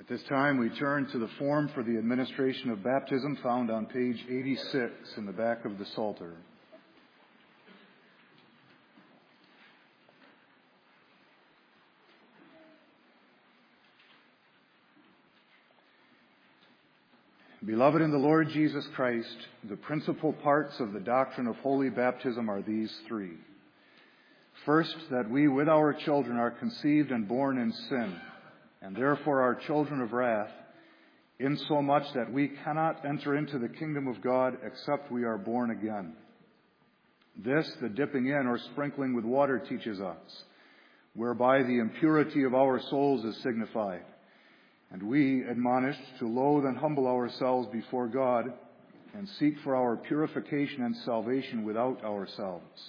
At this time, we turn to the form for the administration of baptism found on page 86 in the back of the Psalter. Beloved in the Lord Jesus Christ, the principal parts of the doctrine of holy baptism are these three. First, that we with our children are conceived and born in sin, and therefore are children of wrath, insomuch that we cannot enter into the kingdom of God except we are born again. This the dipping in or sprinkling with water teaches us, whereby the impurity of our souls is signified, and we admonished to loathe and humble ourselves before God and seek for our purification and salvation without ourselves.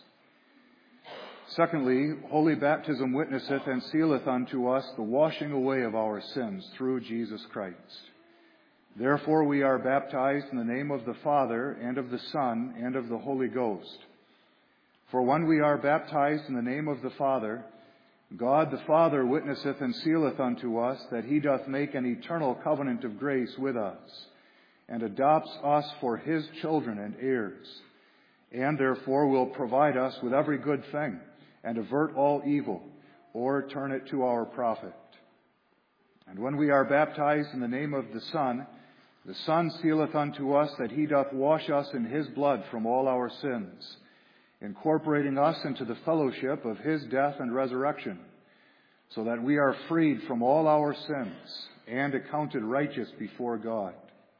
Secondly, holy baptism witnesseth and sealeth unto us the washing away of our sins through Jesus Christ. Therefore we are baptized in the name of the Father, and of the Son, and of the Holy Ghost. For when we are baptized in the name of the Father, God the Father witnesseth and sealeth unto us that he doth make an eternal covenant of grace with us, and adopts us for his children and heirs, and therefore will provide us with every good thing, and avert all evil, or turn it to our profit. And when we are baptized in the name of the Son sealeth unto us that he doth wash us in his blood from all our sins, incorporating us into the fellowship of his death and resurrection, so that we are freed from all our sins and accounted righteous before God.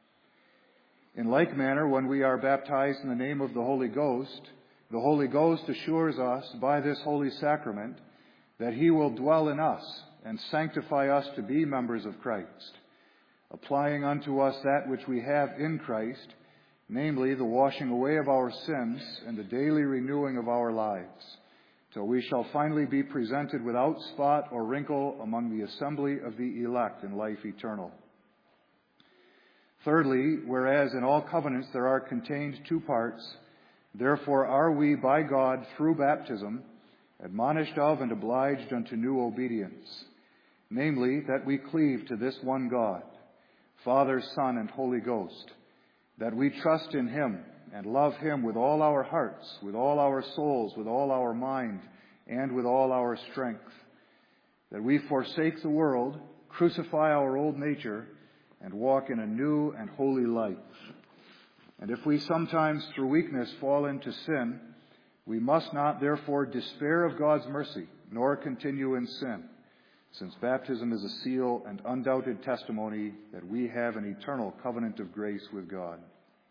In like manner, when we are baptized in the name of the Holy Ghost assures us by this holy sacrament that he will dwell in us and sanctify us to be members of Christ, applying unto us that which we have in Christ, namely the washing away of our sins and the daily renewing of our lives, till we shall finally be presented without spot or wrinkle among the assembly of the elect in life eternal. Thirdly, whereas in all covenants there are contained two parts, therefore are we by God through baptism admonished of and obliged unto new obedience, namely that we cleave to this one God, Father, Son, and Holy Ghost, that we trust in him and love him with all our hearts, with all our souls, with all our mind, and with all our strength, that we forsake the world, crucify our old nature, and walk in a new and holy life. And if we sometimes through weakness fall into sin, we must not therefore despair of God's mercy, nor continue in sin, since baptism is a seal and undoubted testimony that we have an eternal covenant of grace with God.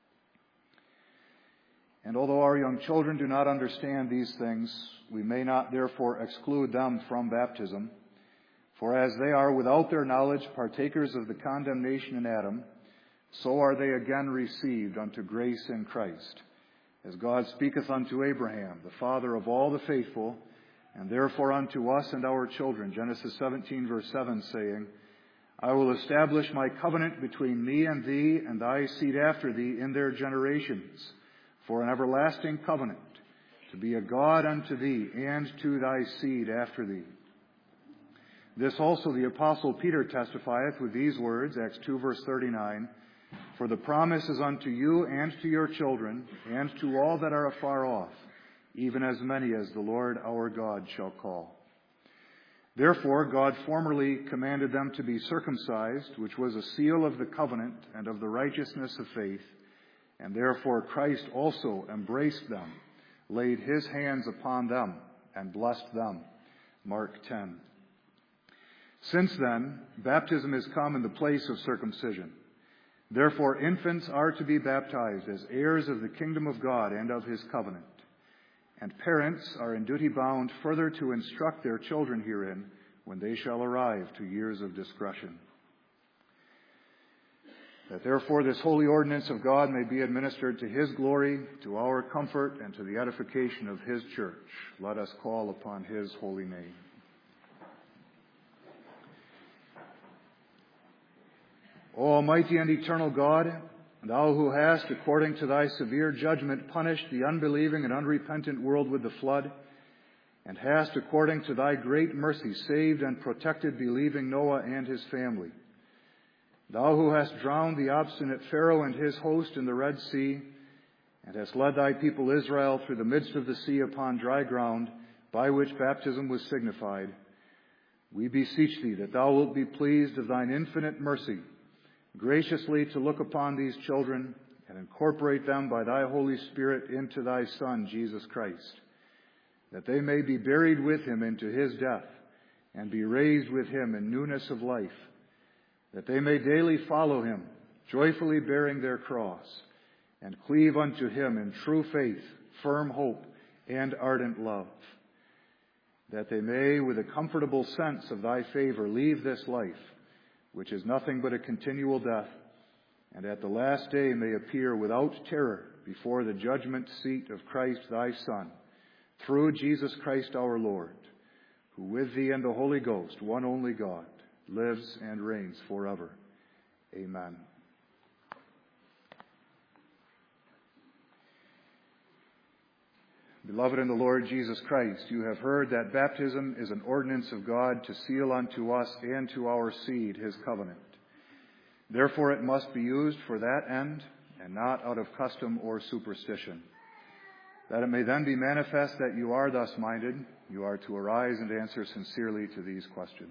And although our young children do not understand these things, we may not therefore exclude them from baptism, for as they are without their knowledge partakers of the condemnation in Adam, so are they again received unto grace in Christ, as God speaketh unto Abraham, the father of all the faithful, and therefore unto us and our children, Genesis 17, verse 7, saying, I will establish my covenant between me and thee and thy seed after thee in their generations, for an everlasting covenant, to be a God unto thee and to thy seed after thee. This also the Apostle Peter testifieth with these words, Acts 2, verse 39, For the promise is unto you and to your children, and to all that are afar off, even as many as the Lord our God shall call. Therefore God formerly commanded them to be circumcised, which was a seal of the covenant and of the righteousness of faith, and therefore Christ also embraced them, laid his hands upon them, and blessed them. Mark 10. Since then, baptism is come in the place of circumcision. Therefore infants are to be baptized as heirs of the kingdom of God and of his covenant. And parents are in duty bound further to instruct their children herein when they shall arrive to years of discretion. That therefore this holy ordinance of God may be administered to his glory, to our comfort, and to the edification of his church, let us call upon his holy name. O Almighty and eternal God, thou who hast, according to thy severe judgment, punished the unbelieving and unrepentant world with the flood, and hast, according to thy great mercy, saved and protected believing Noah and his family, Thou who hast drowned the obstinate Pharaoh and his host in the Red Sea, and hast led thy people Israel through the midst of the sea upon dry ground, by which baptism was signified, we beseech thee that thou wilt be pleased of thine infinite mercy, graciously to look upon these children and incorporate them by thy Holy Spirit into thy Son, Jesus Christ, that they may be buried with him into his death, and be raised with him in newness of life, that they may daily follow him, joyfully bearing their cross, and cleave unto him in true faith, firm hope, and ardent love, that they may, with a comfortable sense of thy favor, leave this life, which is nothing but a continual death, and at the last day may appear without terror before the judgment seat of Christ thy Son, through Jesus Christ our Lord, who with thee and the Holy Ghost, one only God, lives and reigns forever. Amen. Beloved in the Lord Jesus Christ, you have heard that baptism is an ordinance of God to seal unto us and to our seed his covenant. Therefore it must be used for that end, and not out of custom or superstition. That it may then be manifest that you are thus minded, you are to arise and answer sincerely to these questions.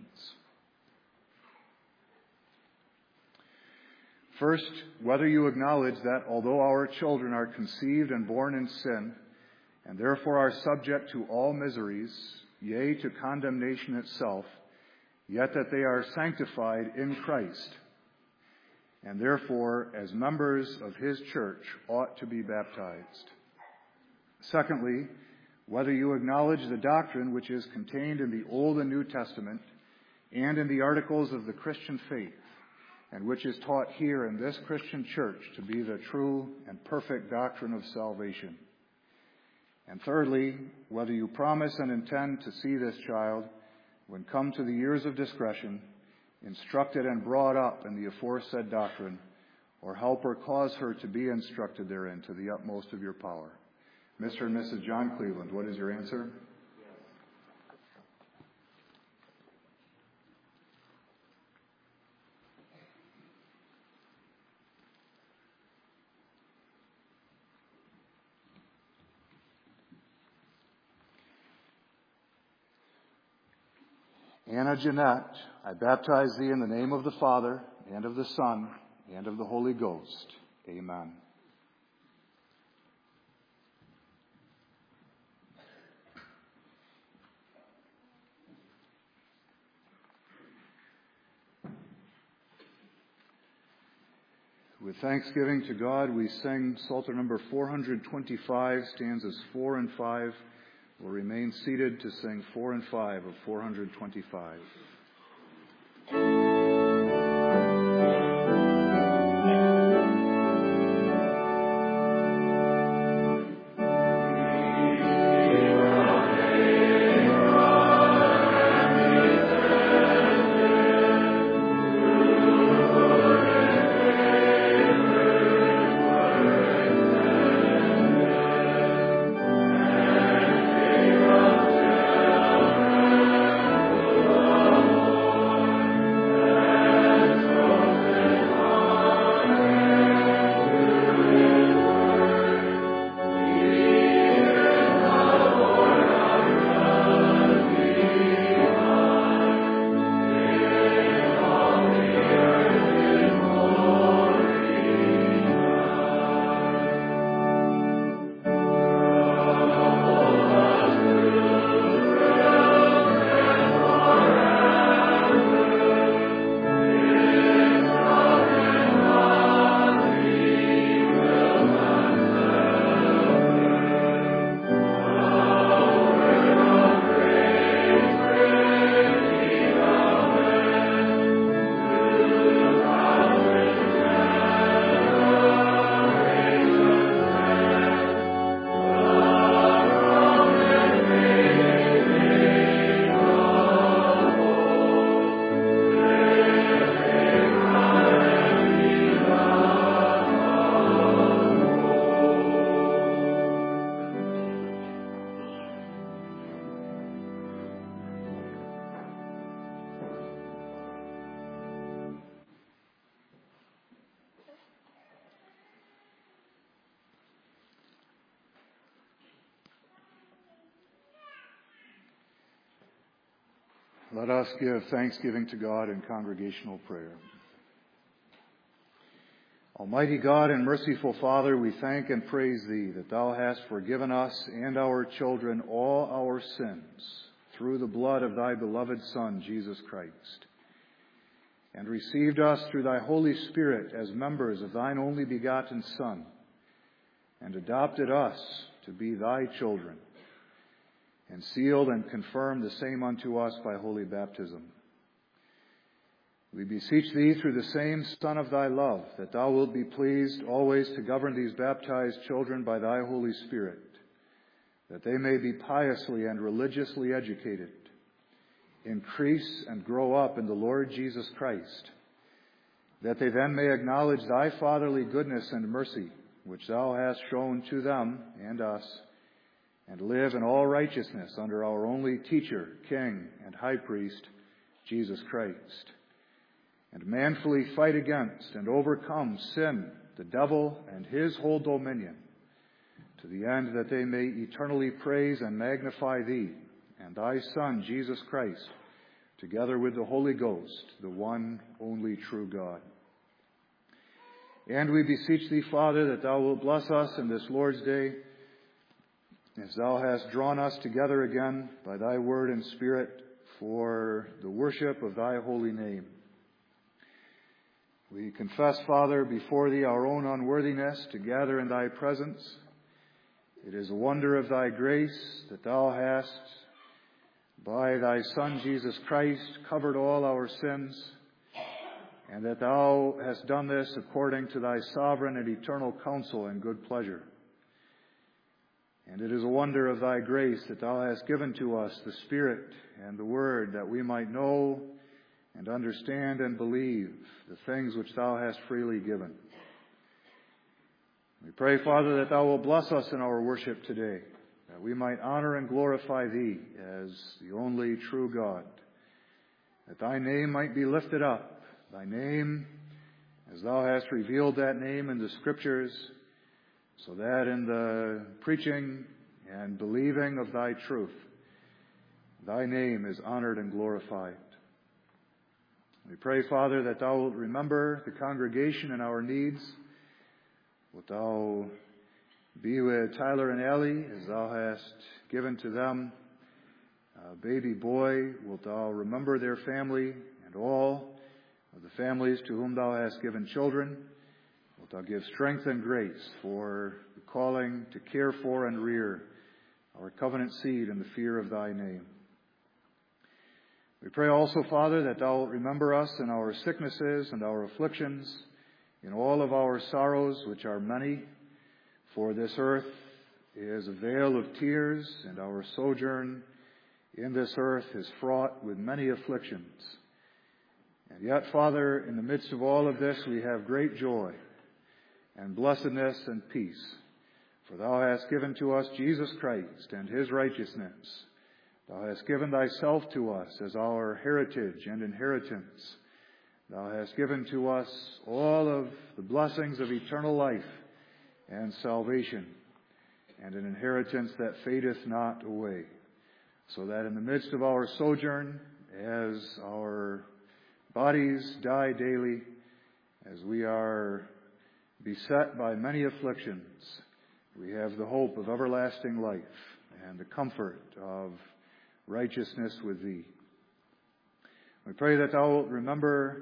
First, whether you acknowledge that although our children are conceived and born in sin, and therefore are subject to all miseries, yea, to condemnation itself, yet that they are sanctified in Christ, and therefore, as members of his church, ought to be baptized. Secondly, whether you acknowledge the doctrine which is contained in the Old and New Testament and in the articles of the Christian faith, and which is taught here in this Christian church to be the true and perfect doctrine of salvation. And thirdly, whether you promise and intend to see this child, when come to the years of discretion, instructed and brought up in the aforesaid doctrine, or help or cause her to be instructed therein to the utmost of your power. Mr. and Mrs. John Cleveland, what is your answer? Anna Jeanette, I baptize thee in the name of the Father, and of the Son, and of the Holy Ghost. Amen. With thanksgiving to God, we sing Psalter number 425, stanzas 4 and 5. We'll remain seated to sing 4 and 5 of 425. Oh Let us give thanksgiving to God in congregational prayer. Almighty God and merciful Father, we thank and praise Thee that Thou hast forgiven us and our children all our sins through the blood of Thy beloved Son, Jesus Christ, and received us through Thy Holy Spirit as members of Thine only begotten Son, and adopted us to be Thy children, and sealed and confirmed the same unto us by holy baptism. We beseech Thee through the same Son of Thy love, that Thou wilt be pleased always to govern these baptized children by Thy Holy Spirit, that they may be piously and religiously educated, increase and grow up in the Lord Jesus Christ, that they then may acknowledge Thy fatherly goodness and mercy, which Thou hast shown to them and us, and live in all righteousness under our only teacher, King, and High Priest, Jesus Christ, and manfully fight against and overcome sin, the devil, and his whole dominion, to the end that they may eternally praise and magnify Thee and Thy Son, Jesus Christ, together with the Holy Ghost, the one only true God. And we beseech Thee, Father, that Thou wilt bless us in this Lord's Day, as Thou hast drawn us together again by Thy word and Spirit for the worship of Thy holy name. We confess, Father, before Thee our own unworthiness to gather in Thy presence. It is a wonder of Thy grace that Thou hast, by Thy Son Jesus Christ, covered all our sins, and that Thou hast done this according to Thy sovereign and eternal counsel and good pleasure. And it is a wonder of Thy grace that Thou hast given to us the Spirit and the Word, that we might know and understand and believe the things which Thou hast freely given. We pray, Father, that Thou wilt bless us in our worship today, that we might honor and glorify Thee as the only true God, that Thy name might be lifted up, Thy name, as Thou hast revealed that name in the Scriptures, so that in the preaching and believing of Thy truth, Thy name is honored and glorified. We pray, Father, that Thou wilt remember the congregation and our needs. Wilt Thou be with Tyler and Ellie as Thou hast given to them a baby boy. Wilt Thou remember their family and all of the families to whom Thou hast given children. Wilt Thou give strength and grace for the calling to care for and rear our covenant seed in the fear of Thy name. We pray also, Father, that Thou wilt remember us in our sicknesses and our afflictions, in all of our sorrows, which are many. For this earth is a vale of tears, and our sojourn in this earth is fraught with many afflictions. And yet, Father, in the midst of all of this, we have great joy and blessedness and peace. For Thou hast given to us Jesus Christ and His righteousness. Thou hast given Thyself to us as our heritage and inheritance. Thou hast given to us all of the blessings of eternal life and salvation, and an inheritance that fadeth not away, so that in the midst of our sojourn, as our bodies die daily, as we are beset by many afflictions, we have the hope of everlasting life and the comfort of righteousness with Thee. We pray that Thou wilt remember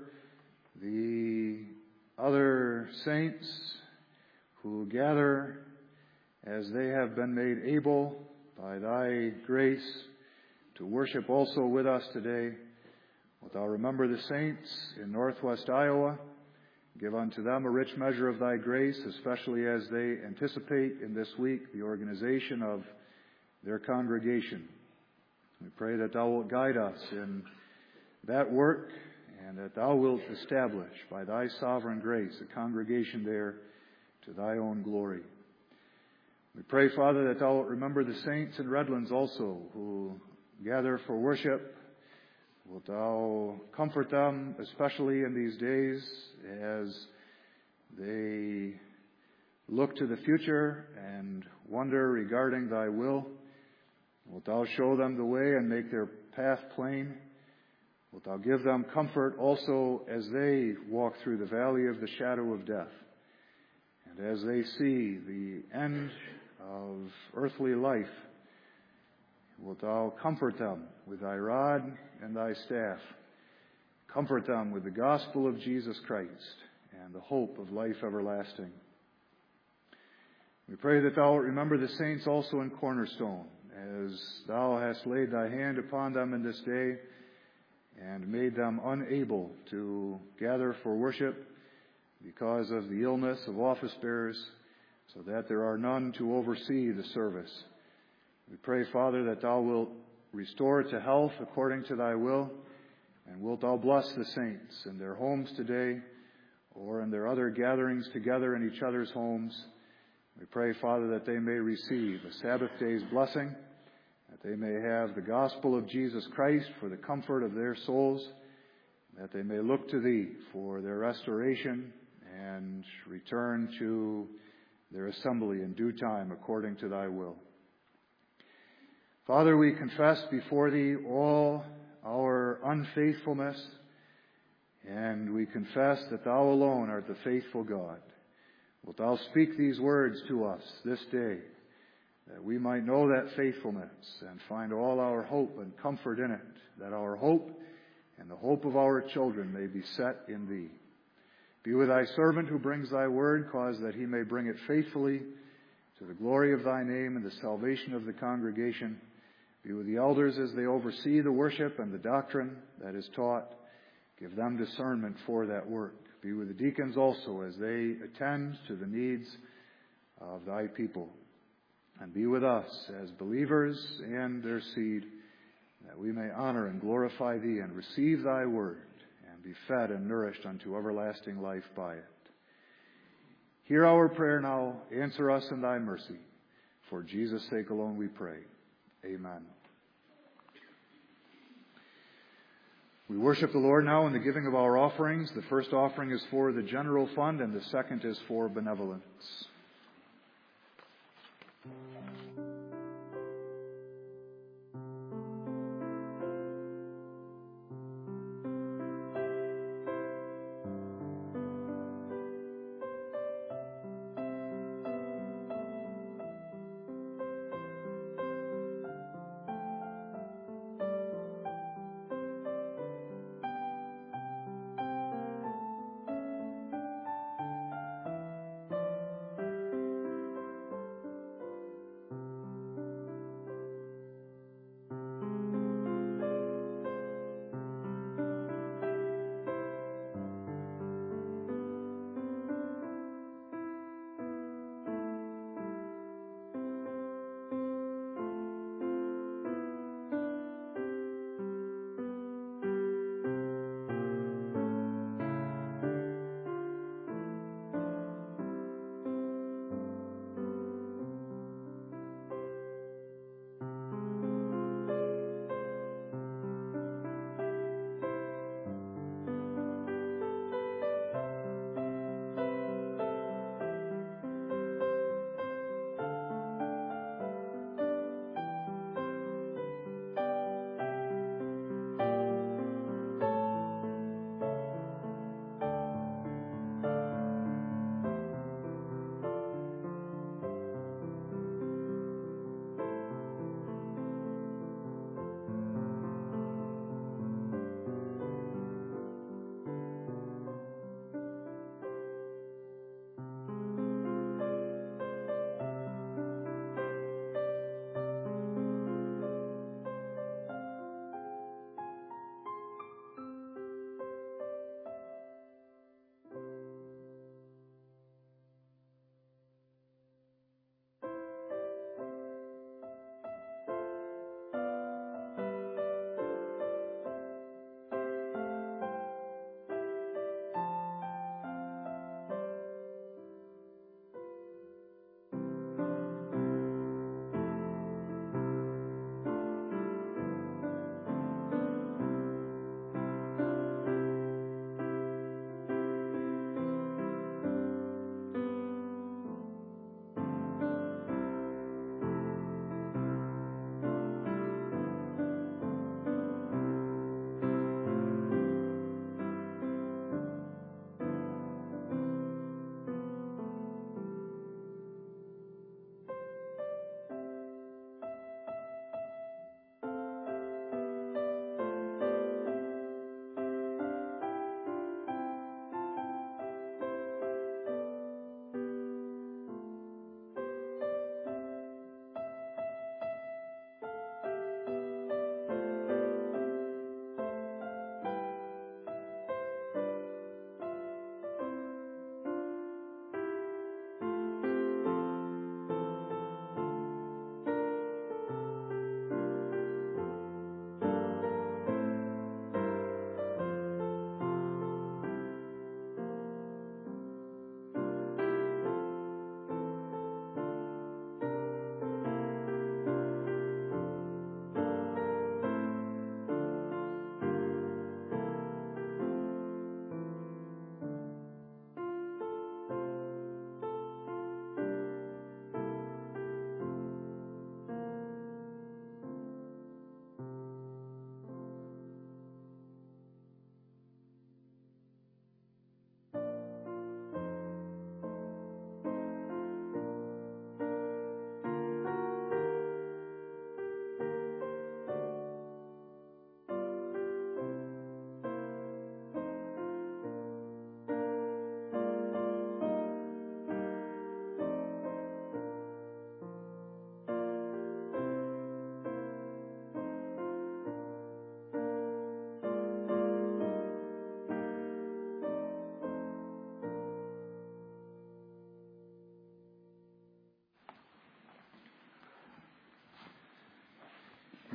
the other saints who gather as they have been made able by Thy grace to worship also with us today. Wilt Thou remember the saints in Northwest Iowa? Give unto them a rich measure of Thy grace, especially as they anticipate in this week the organization of their congregation. We pray that Thou wilt guide us in that work, and that Thou wilt establish by Thy sovereign grace a congregation there to Thy own glory. We pray, Father, that Thou wilt remember the saints in Redlands also who gather for worship. Wilt Thou comfort them, especially in these days, as they look to the future and wonder regarding Thy will. Wilt Thou show them the way and make their path plain? Wilt thou give them comfort also as they walk through the valley of the shadow of death, and as they see the end of earthly life, wilt thou comfort them with thy rod and thy staff. Comfort them with the gospel of Jesus Christ and the hope of life everlasting. We pray that thou wilt remember the saints also in Cornerstone, as thou hast laid thy hand upon them in this day and made them unable to gather for worship because of the illness of office bearers, so that there are none to oversee the service. We pray, Father, that thou wilt restore to health according to thy will, and wilt thou bless the saints in their homes today or in their other gatherings together in each other's homes. We pray, Father, that they may receive a Sabbath day's blessing, that they may have the gospel of Jesus Christ for the comfort of their souls, that they may look to thee for their restoration and return to their assembly in due time according to thy will. Father, we confess before thee all our unfaithfulness, and we confess that thou alone art the faithful God. Wilt thou speak these words to us this day, that we might know that faithfulness and find all our hope and comfort in it, that our hope and the hope of our children may be set in thee. Be with thy servant who brings thy word, cause that he may bring it faithfully to the glory of thy name and the salvation of the congregation. Be with the elders as they oversee the worship and the doctrine that is taught. Give them discernment for that work. Be with the deacons also as they attend to the needs of thy people. And be with us as believers and their seed, that we may honor and glorify thee and receive thy word and be fed and nourished unto everlasting life by it. Hear our prayer now. Answer us in thy mercy. For Jesus' sake alone we pray. Amen. We worship the Lord now in the giving of our offerings. The first offering is for the general fund, and the second is for benevolence.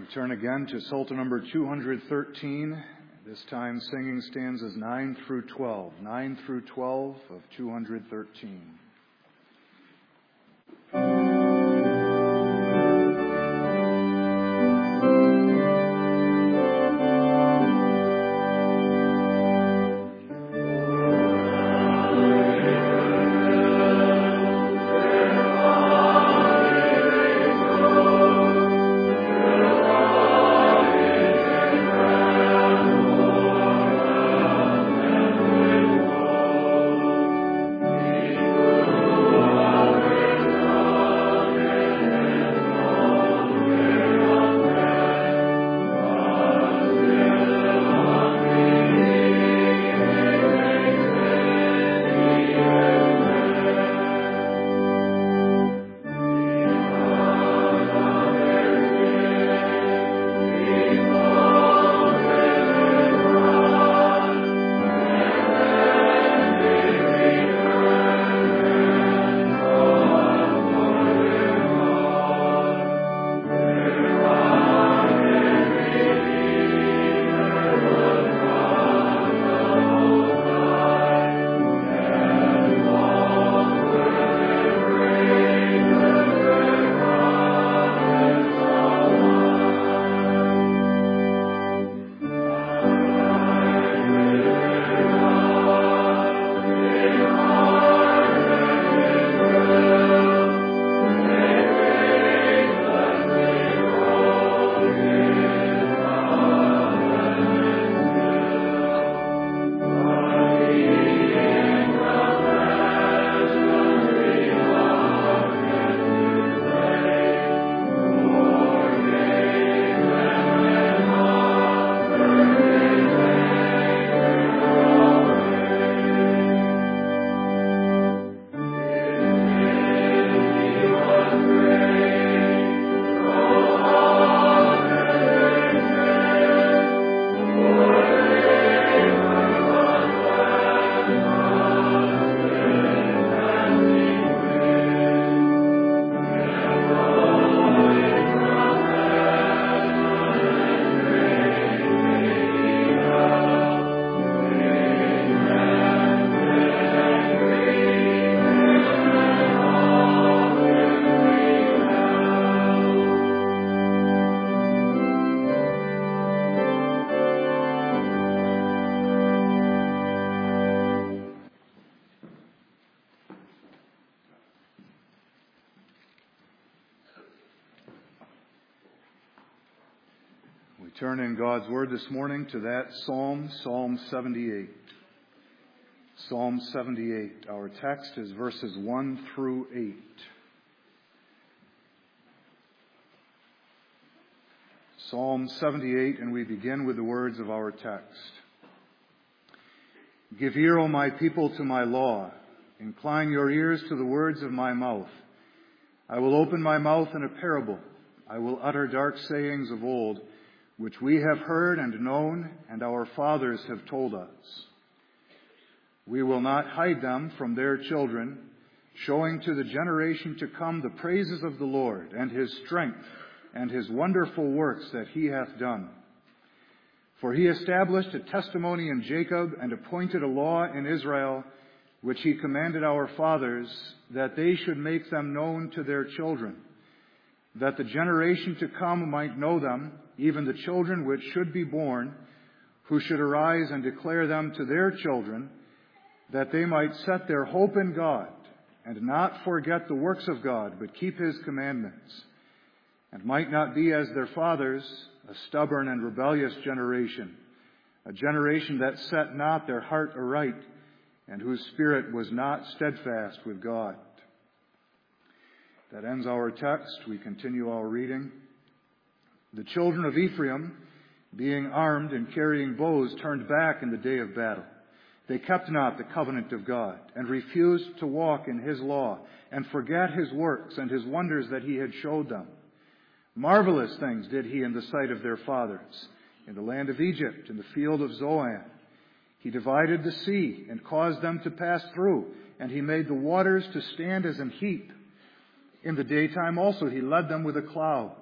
Turn again to Psalter number 213, this time singing stanzas 9 through 12. 9 through 12 of 213. Turn in God's Word this morning to that Psalm, Psalm 78. Psalm 78. Our text is verses 1 through 8. Psalm 78, and we begin with the words of our text. Give ear, O my people, to my law. Incline your ears to the words of my mouth. I will open my mouth in a parable. I will utter dark sayings of old, which we have heard and known, and our fathers have told us. We will not hide them from their children, showing to the generation to come the praises of the Lord, and His strength, and His wonderful works that He hath done. For He established a testimony in Jacob, and appointed a law in Israel, which He commanded our fathers, that they should make them known to their children, that the generation to come might know them, even the children which should be born, who should arise and declare them to their children, that they might set their hope in God, and not forget the works of God, but keep His commandments, and might not be as their fathers, a stubborn and rebellious generation, a generation that set not their heart aright, and whose spirit was not steadfast with God. That ends our text. We continue our reading. The children of Ephraim, being armed and carrying bows, turned back in the day of battle. They kept not the covenant of God, and refused to walk in His law, and forgat His works and His wonders that He had showed them. Marvelous things did He in the sight of their fathers, in the land of Egypt, in the field of Zoan. He divided the sea and caused them to pass through, and He made the waters to stand as an heap. In the daytime also He led them with a cloud,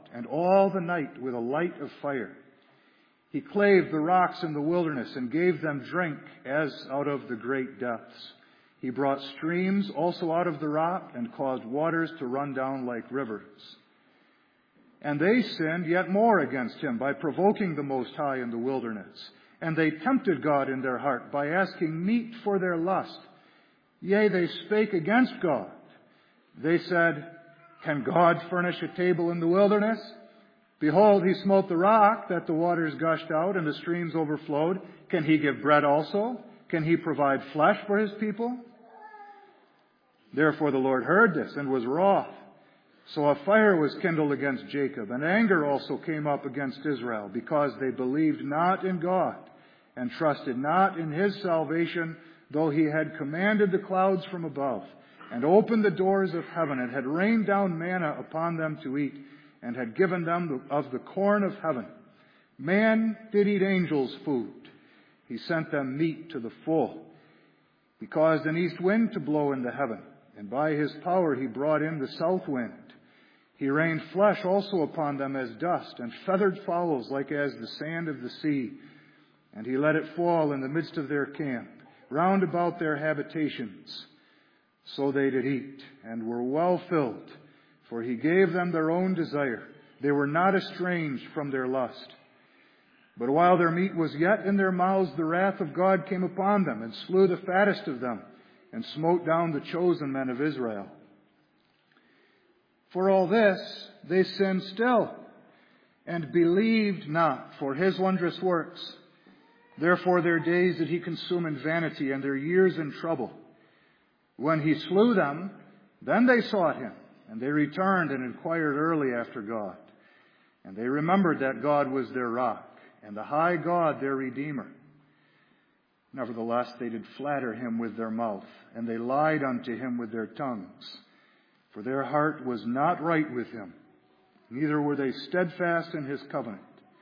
and all the night with a light of fire. He clave the rocks in the wilderness and gave them drink as out of the great depths. He brought streams also out of the rock and caused waters to run down like rivers. And they sinned yet more against him by provoking the Most High in the wilderness. And they tempted God in their heart by asking meat for their lust. Yea, they spake against God. They said, Can God furnish a table in the wilderness? Behold, he smote the rock that the waters gushed out and the streams overflowed. Can he give bread also? Can he provide flesh for his people? Therefore the Lord heard this and was wroth. So a fire was kindled against Jacob, and anger also came up against Israel, because they believed not in God and trusted not in his salvation, though he had commanded the clouds from above and opened the doors of heaven and had rained down manna upon them to eat and had given them of the corn of heaven. Man did eat angels' food. He sent them meat to the full. He caused an east wind to blow in the heaven, and by his power he brought in the south wind. He rained flesh also upon them as dust, and feathered fowls like as the sand of the sea. And he let it fall in the midst of their camp, round about their habitations. So they did eat, and were well filled, for he gave them their own desire. They were not estranged from their lust. But while their meat was yet in their mouths, the wrath of God came upon them, and slew the fattest of them, and smote down the chosen men of Israel. For all this they sinned still, and believed not for his wondrous works. Therefore their days did he consume in vanity, and their years in trouble. When he slew them, then they sought him, and they returned and inquired early after God. And they remembered that God was their rock, and the high God their Redeemer. Nevertheless they did flatter him with their mouth, and they lied unto him with their tongues. For their heart was not right with him, neither were they steadfast in his covenant.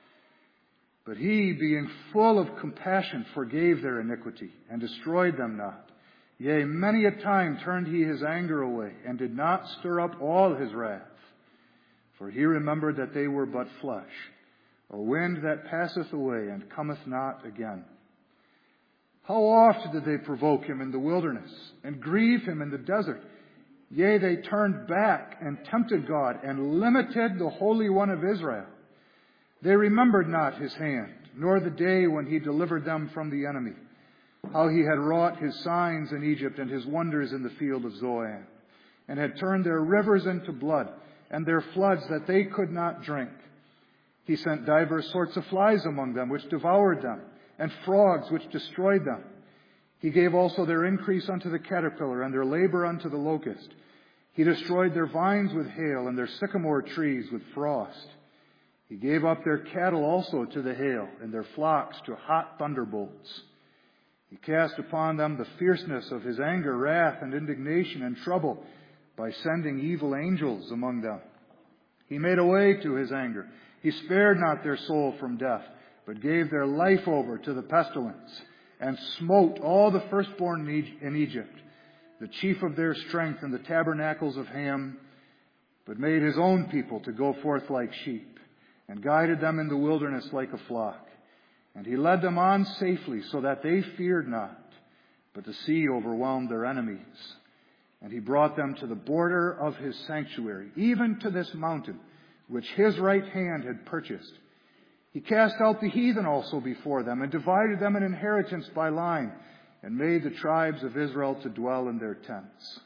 But he, being full of compassion, forgave their iniquity, and destroyed them not. Yea, many a time turned he his anger away, and did not stir up all his wrath. For he remembered that they were but flesh, a wind that passeth away, and cometh not again. How oft did they provoke him in the wilderness, and grieve him in the desert? Yea, they turned back and tempted God, and limited the Holy One of Israel. They remembered not his hand, nor the day when he delivered them from the enemy, how he had wrought his signs in Egypt and his wonders in the field of Zoan, and had turned their rivers into blood, and their floods that they could not drink. He sent divers sorts of flies among them, which devoured them, and frogs, which destroyed them. He gave also their increase unto the caterpillar, and their labor unto the locust. He destroyed their vines with hail, and their sycamore trees with frost. He gave up their cattle also to the hail, and their flocks to hot thunderbolts. He cast upon them the fierceness of his anger, wrath, and indignation, and trouble, by sending evil angels among them. He made a way to his anger. He spared not their soul from death, but gave their life over to the pestilence, and smote all the firstborn in Egypt, the chief of their strength in the tabernacles of Ham, but made his own people to go forth like sheep, and guided them in the wilderness like a flock. And he led them on safely, so that they feared not, but the sea overwhelmed their enemies. And he brought them to the border of his sanctuary, even to this mountain, which his right hand had purchased. He cast out the heathen also before them, and divided them an inheritance by line, and made the tribes of Israel to dwell in their tents.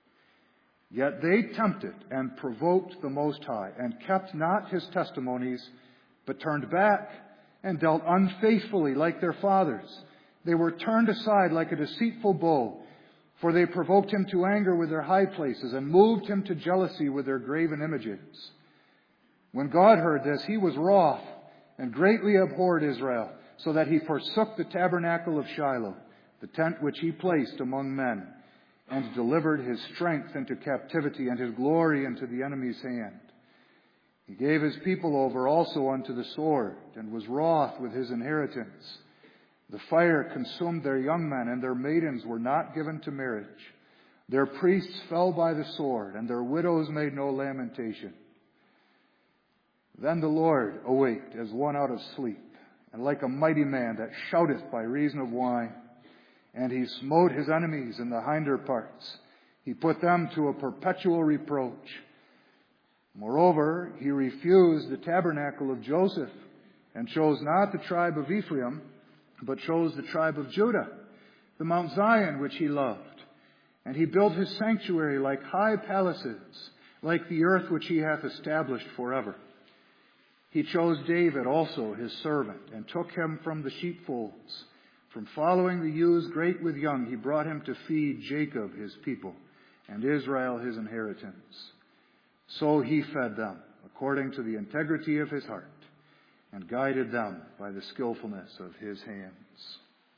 Yet they tempted and provoked the Most High, and kept not his testimonies, but turned back and dealt unfaithfully like their fathers. They were turned aside like a deceitful bow, for they provoked him to anger with their high places, and moved him to jealousy with their graven images. When God heard this, he was wroth, and greatly abhorred Israel, so that he forsook the tabernacle of Shiloh, the tent which he placed among men, and delivered his strength into captivity, and his glory into the enemy's hand. He gave his people over also unto the sword, and was wroth with his inheritance. The fire consumed their young men, and their maidens were not given to marriage. Their priests fell by the sword, and their widows made no lamentation. Then the Lord awaked as one out of sleep, and like a mighty man that shouteth by reason of wine. And he smote his enemies in the hinder parts. He put them to a perpetual reproach. Moreover, he refused the tabernacle of Joseph, and chose not the tribe of Ephraim, but chose the tribe of Judah, the Mount Zion which he loved. And he built his sanctuary like high palaces, like the earth which he hath established forever. He chose David also his servant, and took him from the sheepfolds. From following the ewes great with young, he brought him to feed Jacob his people, and Israel his inheritance. So he fed them according to the integrity of his heart, and guided them by the skillfulness of his hands.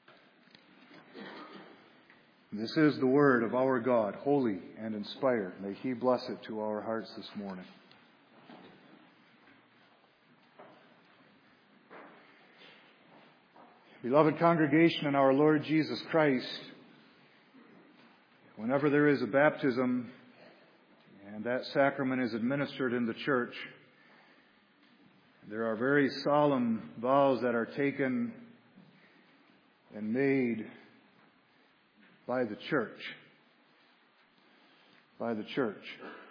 This is the word of our God, holy and inspired. May he bless it to our hearts this morning. Beloved congregation in our Lord Jesus Christ, whenever there is a baptism and that sacrament is administered in the church, there are very solemn vows that are taken and made by the church. By the church.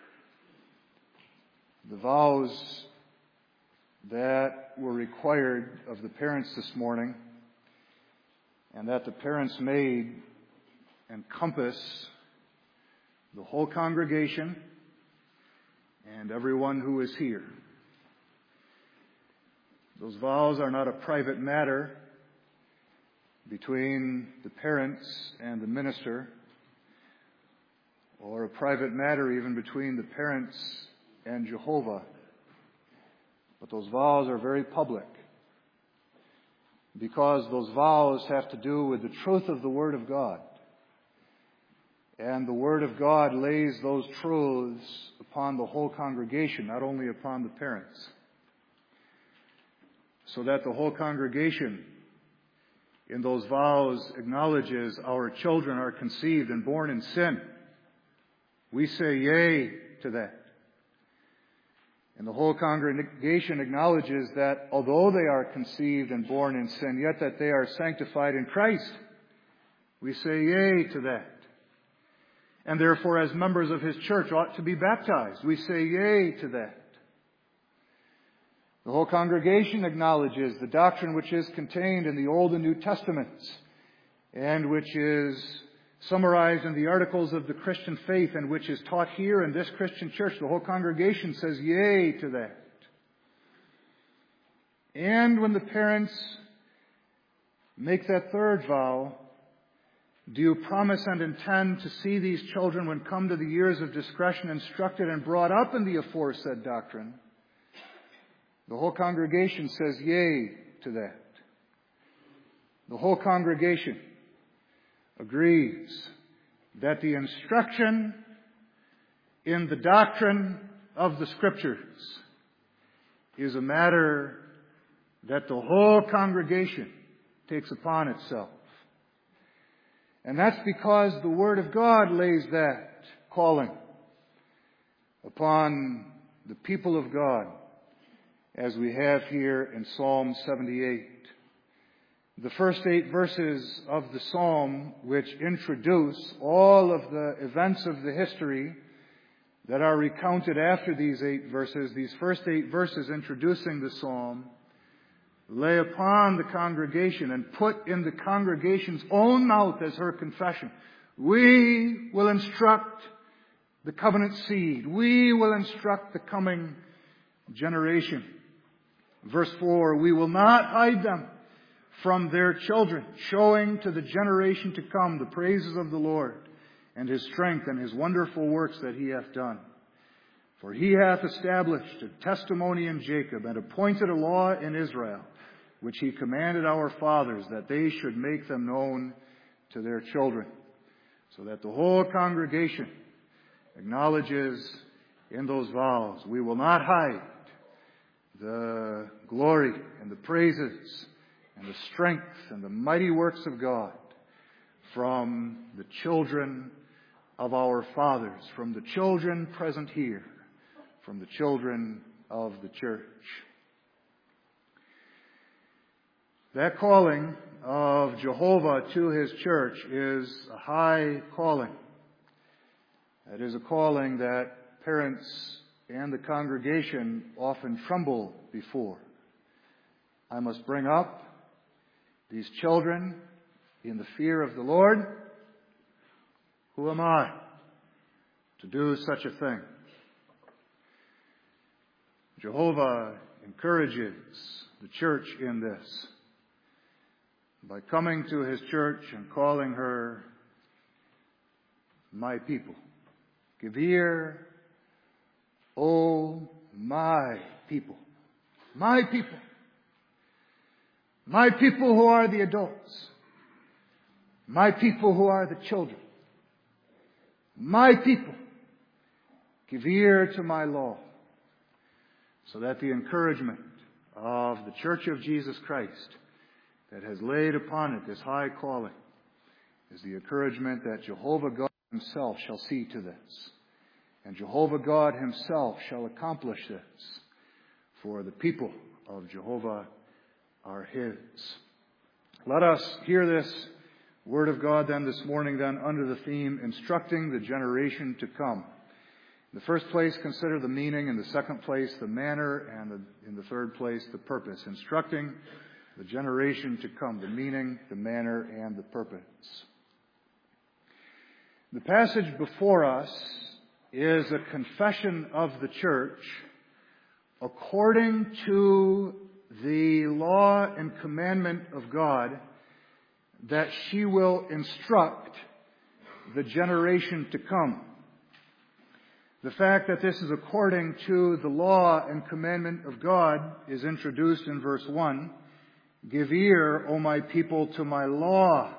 The vows that were required of the parents this morning and that the parents made encompass the whole congregation and everyone who is here. Those vows are not a private matter between the parents and the minister, or a private matter even between the parents and Jehovah. But those vows are very public, because those vows have to do with the truth of the Word of God. And the Word of God lays those truths upon the whole congregation, not only upon the parents. So that the whole congregation in those vows acknowledges our children are conceived and born in sin. We say yea to that. And the whole congregation acknowledges that although they are conceived and born in sin, yet that they are sanctified in Christ. We say yea to that. And therefore, as members of His church, ought to be baptized. We say yea to that. The whole congregation acknowledges the doctrine which is contained in the Old and New Testaments, and which is summarized in the articles of the Christian faith, and which is taught here in this Christian church. The whole congregation says yea to that. And when the parents make that third vow, do you promise and intend to see these children, when come to the years of discretion, instructed and brought up in the aforesaid doctrine? The whole congregation says yea to that. The whole congregation agrees that the instruction in the doctrine of the Scriptures is a matter that the whole congregation takes upon itself. And that's because the Word of God lays that calling upon the people of God, as we have here in Psalm 78. The first 8 verses of the Psalm, which introduce all of the events of the history that are recounted after these 8 verses, these first 8 verses introducing the Psalm, lay upon the congregation and put in the congregation's own mouth as her confession. We will instruct the covenant seed. We will instruct the coming generation. Verse 4, we will not hide them from their children, showing to the generation to come the praises of the Lord and His strength and His wonderful works that He hath done. For He hath established a testimony in Jacob and appointed a law in Israel, which He commanded our fathers, that they should make them known to their children. So that the whole congregation acknowledges in those vows, we will not hide the glory and the praises and the strength and the mighty works of God from the children of our fathers, from the children present here, from the children of the church. That calling of Jehovah to His church is a high calling. It is a calling that parents and the congregation often tremble before. I must bring up these children in the fear of the Lord. Who am I to do such a thing? Jehovah encourages the church in this by coming to His church and calling her my people. Give ear, O my people. My people. My people who are the adults. My people who are the children. My people. Give ear to my law. So that the encouragement of the Church of Jesus Christ that has laid upon it this high calling is the encouragement that Jehovah God Himself shall see to this. And Jehovah God Himself shall accomplish this. For the people of Jehovah are His. Let us hear this Word of God then this morning then under the theme, instructing the generation to come. In the first place, consider the meaning. In the second place, the manner. And in the third place, the purpose. Instructing the generation to come. The meaning, the manner, and the purpose. The passage before us is a confession of the church according to the law and commandment of God that she will instruct the generation to come. The fact that this is according to the law and commandment of God is introduced in verse 1. Give ear, O my people, to my law.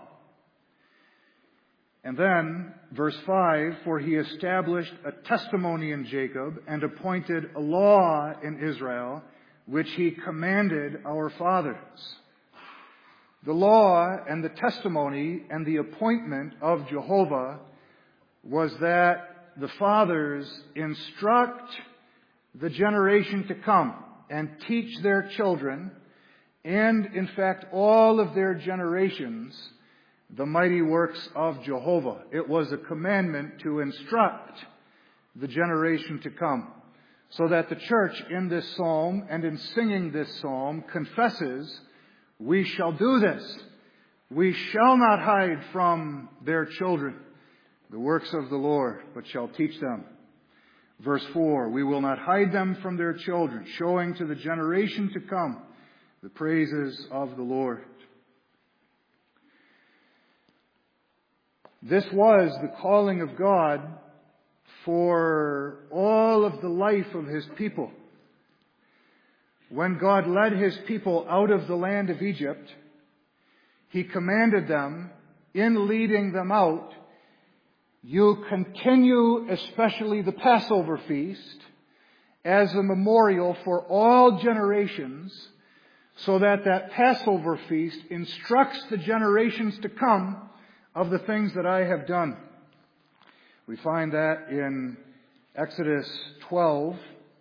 And then, verse 5, for He established a testimony in Jacob and appointed a law in Israel, which He commanded our fathers. The law and the testimony and the appointment of Jehovah was that the fathers instruct the generation to come and teach their children, and in fact all of their generations, the mighty works of Jehovah. It was a commandment to instruct the generation to come. So that the church in this psalm and in singing this psalm confesses, we shall do this. We shall not hide from their children the works of the Lord, but shall teach them. Verse 4, we will not hide them from their children, showing to the generation to come the praises of the Lord. This was the calling of God for all of the life of His people. When God led His people out of the land of Egypt, He commanded them, in leading them out, you continue especially the Passover feast as a memorial for all generations, so that that Passover feast instructs the generations to come of the things that I have done. We find that in Exodus 12,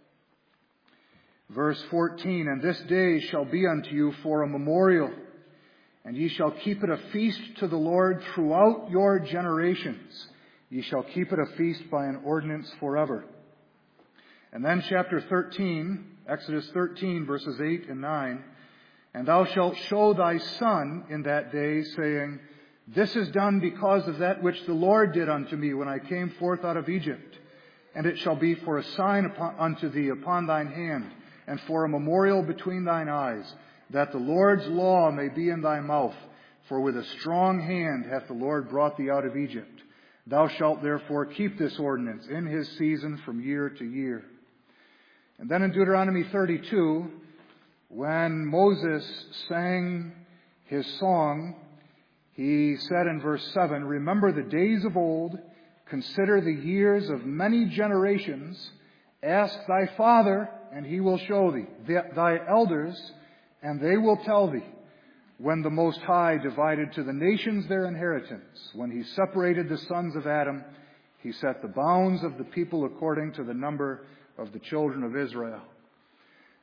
verse 14, and this day shall be unto you for a memorial, and ye shall keep it a feast to the Lord throughout your generations. Ye shall keep it a feast by an ordinance forever. And then chapter 13, Exodus 13, verses 8 and 9, and thou shalt show thy son in that day, saying, this is done because of that which the Lord did unto me when I came forth out of Egypt. And it shall be for a sign unto thee upon thine hand, and for a memorial between thine eyes, that the Lord's law may be in thy mouth. For with a strong hand hath the Lord brought thee out of Egypt. Thou shalt therefore keep this ordinance in his season from year to year. And then in Deuteronomy 32, when Moses sang his song, he said in verse 7, remember the days of old, consider the years of many generations, ask thy father, and he will show thee, thy elders, and they will tell thee, when the Most High divided to the nations their inheritance, when He separated the sons of Adam, He set the bounds of the people according to the number of the children of Israel.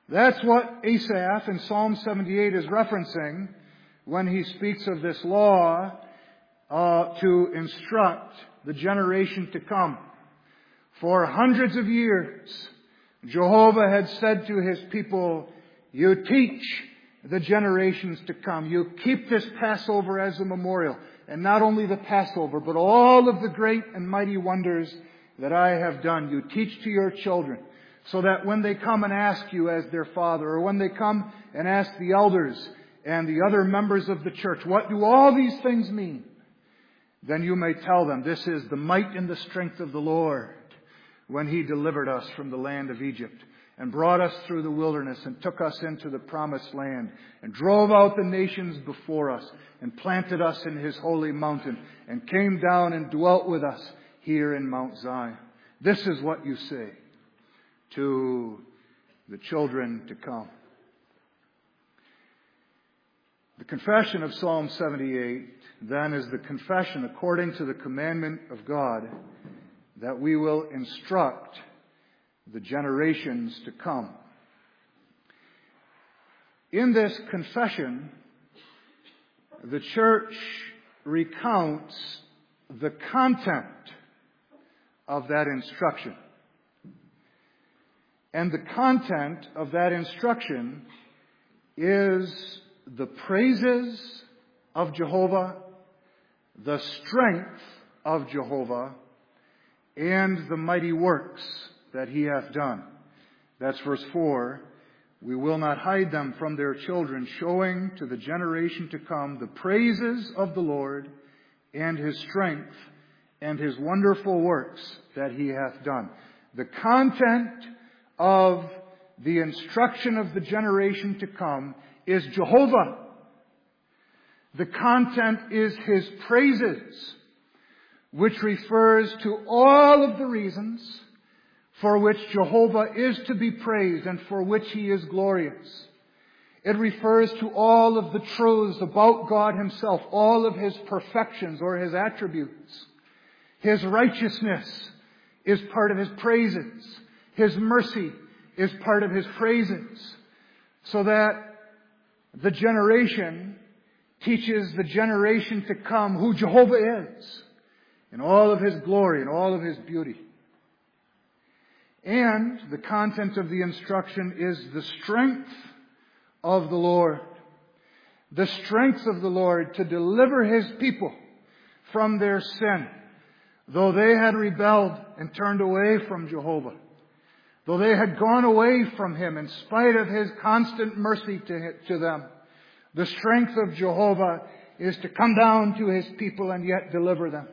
That's what Asaph in Psalm 78 is referencing when he speaks of this law to instruct the generation to come. For hundreds of years, Jehovah had said to His people, you teach the generations to come. You keep this Passover as a memorial. And not only the Passover, but all of the great and mighty wonders that I have done. You teach to your children, so that when they come and ask you as their father, or when they come and ask the elders and the other members of the church, what do all these things mean? Then you may tell them, this is the might and the strength of the Lord, when He delivered us from the land of Egypt and brought us through the wilderness and took us into the promised land and drove out the nations before us and planted us in His holy mountain and came down and dwelt with us here in Mount Zion. This is what you say to the children to come. The confession of Psalm 78 then is the confession according to the commandment of God that we will instruct the generations to come. In this confession, the church recounts the content of that instruction. And the content of that instruction is the praises of Jehovah, the strength of Jehovah, and the mighty works that He hath done. That's verse 4. We will not hide them from their children, showing to the generation to come the praises of the Lord and His strength and His wonderful works that He hath done. The content of the instruction of the generation to come is Jehovah. The content is His praises, which refers to all of the reasons for which Jehovah is to be praised and for which He is glorious. It refers to all of the truths about God Himself, all of His perfections or His attributes. His righteousness is part of His praises. His mercy is part of His praises. So that the generation teaches the generation to come who Jehovah is in all of His glory and all of His beauty. And the content of the instruction is the strength of the Lord. The strength of the Lord to deliver His people from their sin. Though they had rebelled and turned away from Jehovah. Though they had gone away from Him in spite of His constant mercy to them. The strength of Jehovah is to come down to His people and yet deliver them.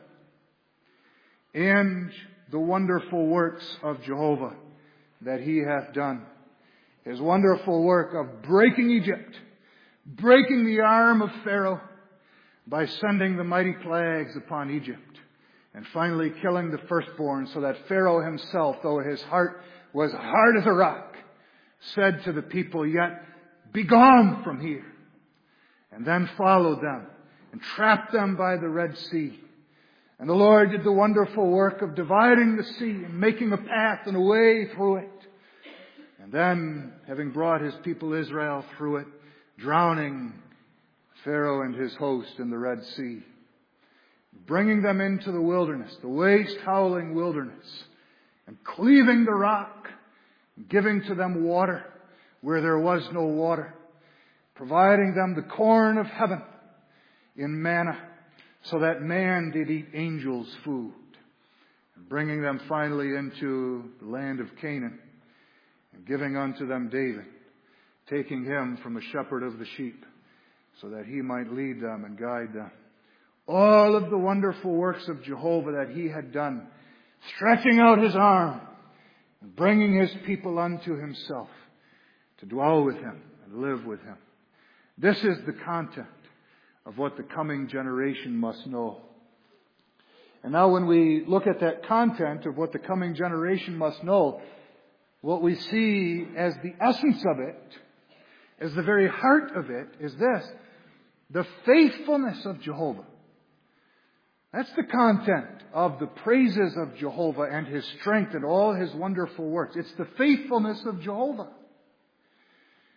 And the wonderful works of Jehovah that He hath done. His wonderful work of breaking Egypt, breaking the arm of Pharaoh by sending the mighty plagues upon Egypt, and finally killing the firstborn, so that Pharaoh himself, though his heart was hard as a rock, said to the people, yet be gone from here. And then followed them and trapped them by the Red Sea. And the Lord did the wonderful work of dividing the sea and making a path and a way through it. And then, having brought His people Israel through it, drowning Pharaoh and his host in the Red Sea. Bringing them into the wilderness, the waste, howling wilderness. And cleaving the rock, giving to them water where there was no water. Providing them the corn of heaven in manna, so that man did eat angels' food. And bringing them finally into the land of Canaan, and giving unto them David, taking him from a shepherd of the sheep, so that he might lead them and guide them. All of the wonderful works of Jehovah that He had done, stretching out His arm and bringing His people unto Himself to dwell with Him and live with Him. This is the content of what the coming generation must know. And now when we look at that content of what the coming generation must know, what we see as the essence of it, as the very heart of it, is this: the faithfulness of Jehovah. That's the content of the praises of Jehovah and His strength and all His wonderful works. It's the faithfulness of Jehovah.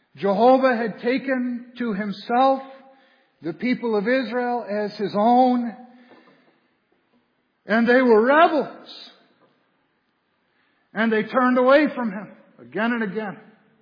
Jehovah had taken to himself the people of Israel as his own, and they were rebels. And they turned away from him again and again.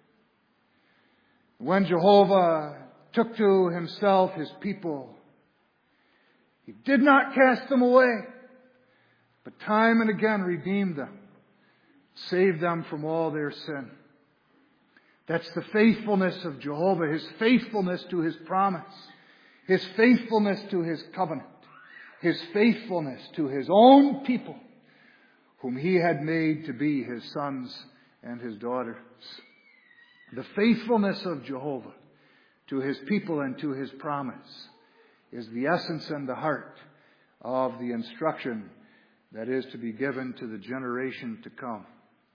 When Jehovah took to himself his people, he did not cast them away, but time and again redeemed them, saved them from all their sin. That's the faithfulness of Jehovah, his faithfulness to his promise, his faithfulness to his covenant, his faithfulness to his own people, whom he had made to be his sons and his daughters. The faithfulness of Jehovah to his people and to his promise is the essence and the heart of the instruction that is to be given to the generation to come.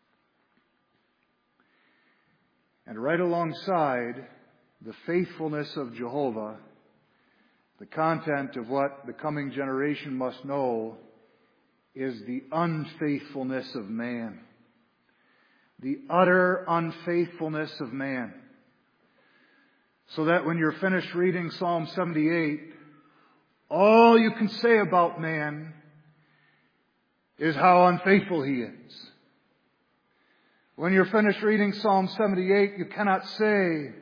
And right alongside the faithfulness of Jehovah, the content of what the coming generation must know is the unfaithfulness of man. The utter unfaithfulness of man. So that when you're finished reading Psalm 78, all you can say about man is how unfaithful he is. When you're finished reading Psalm 78, you cannot say,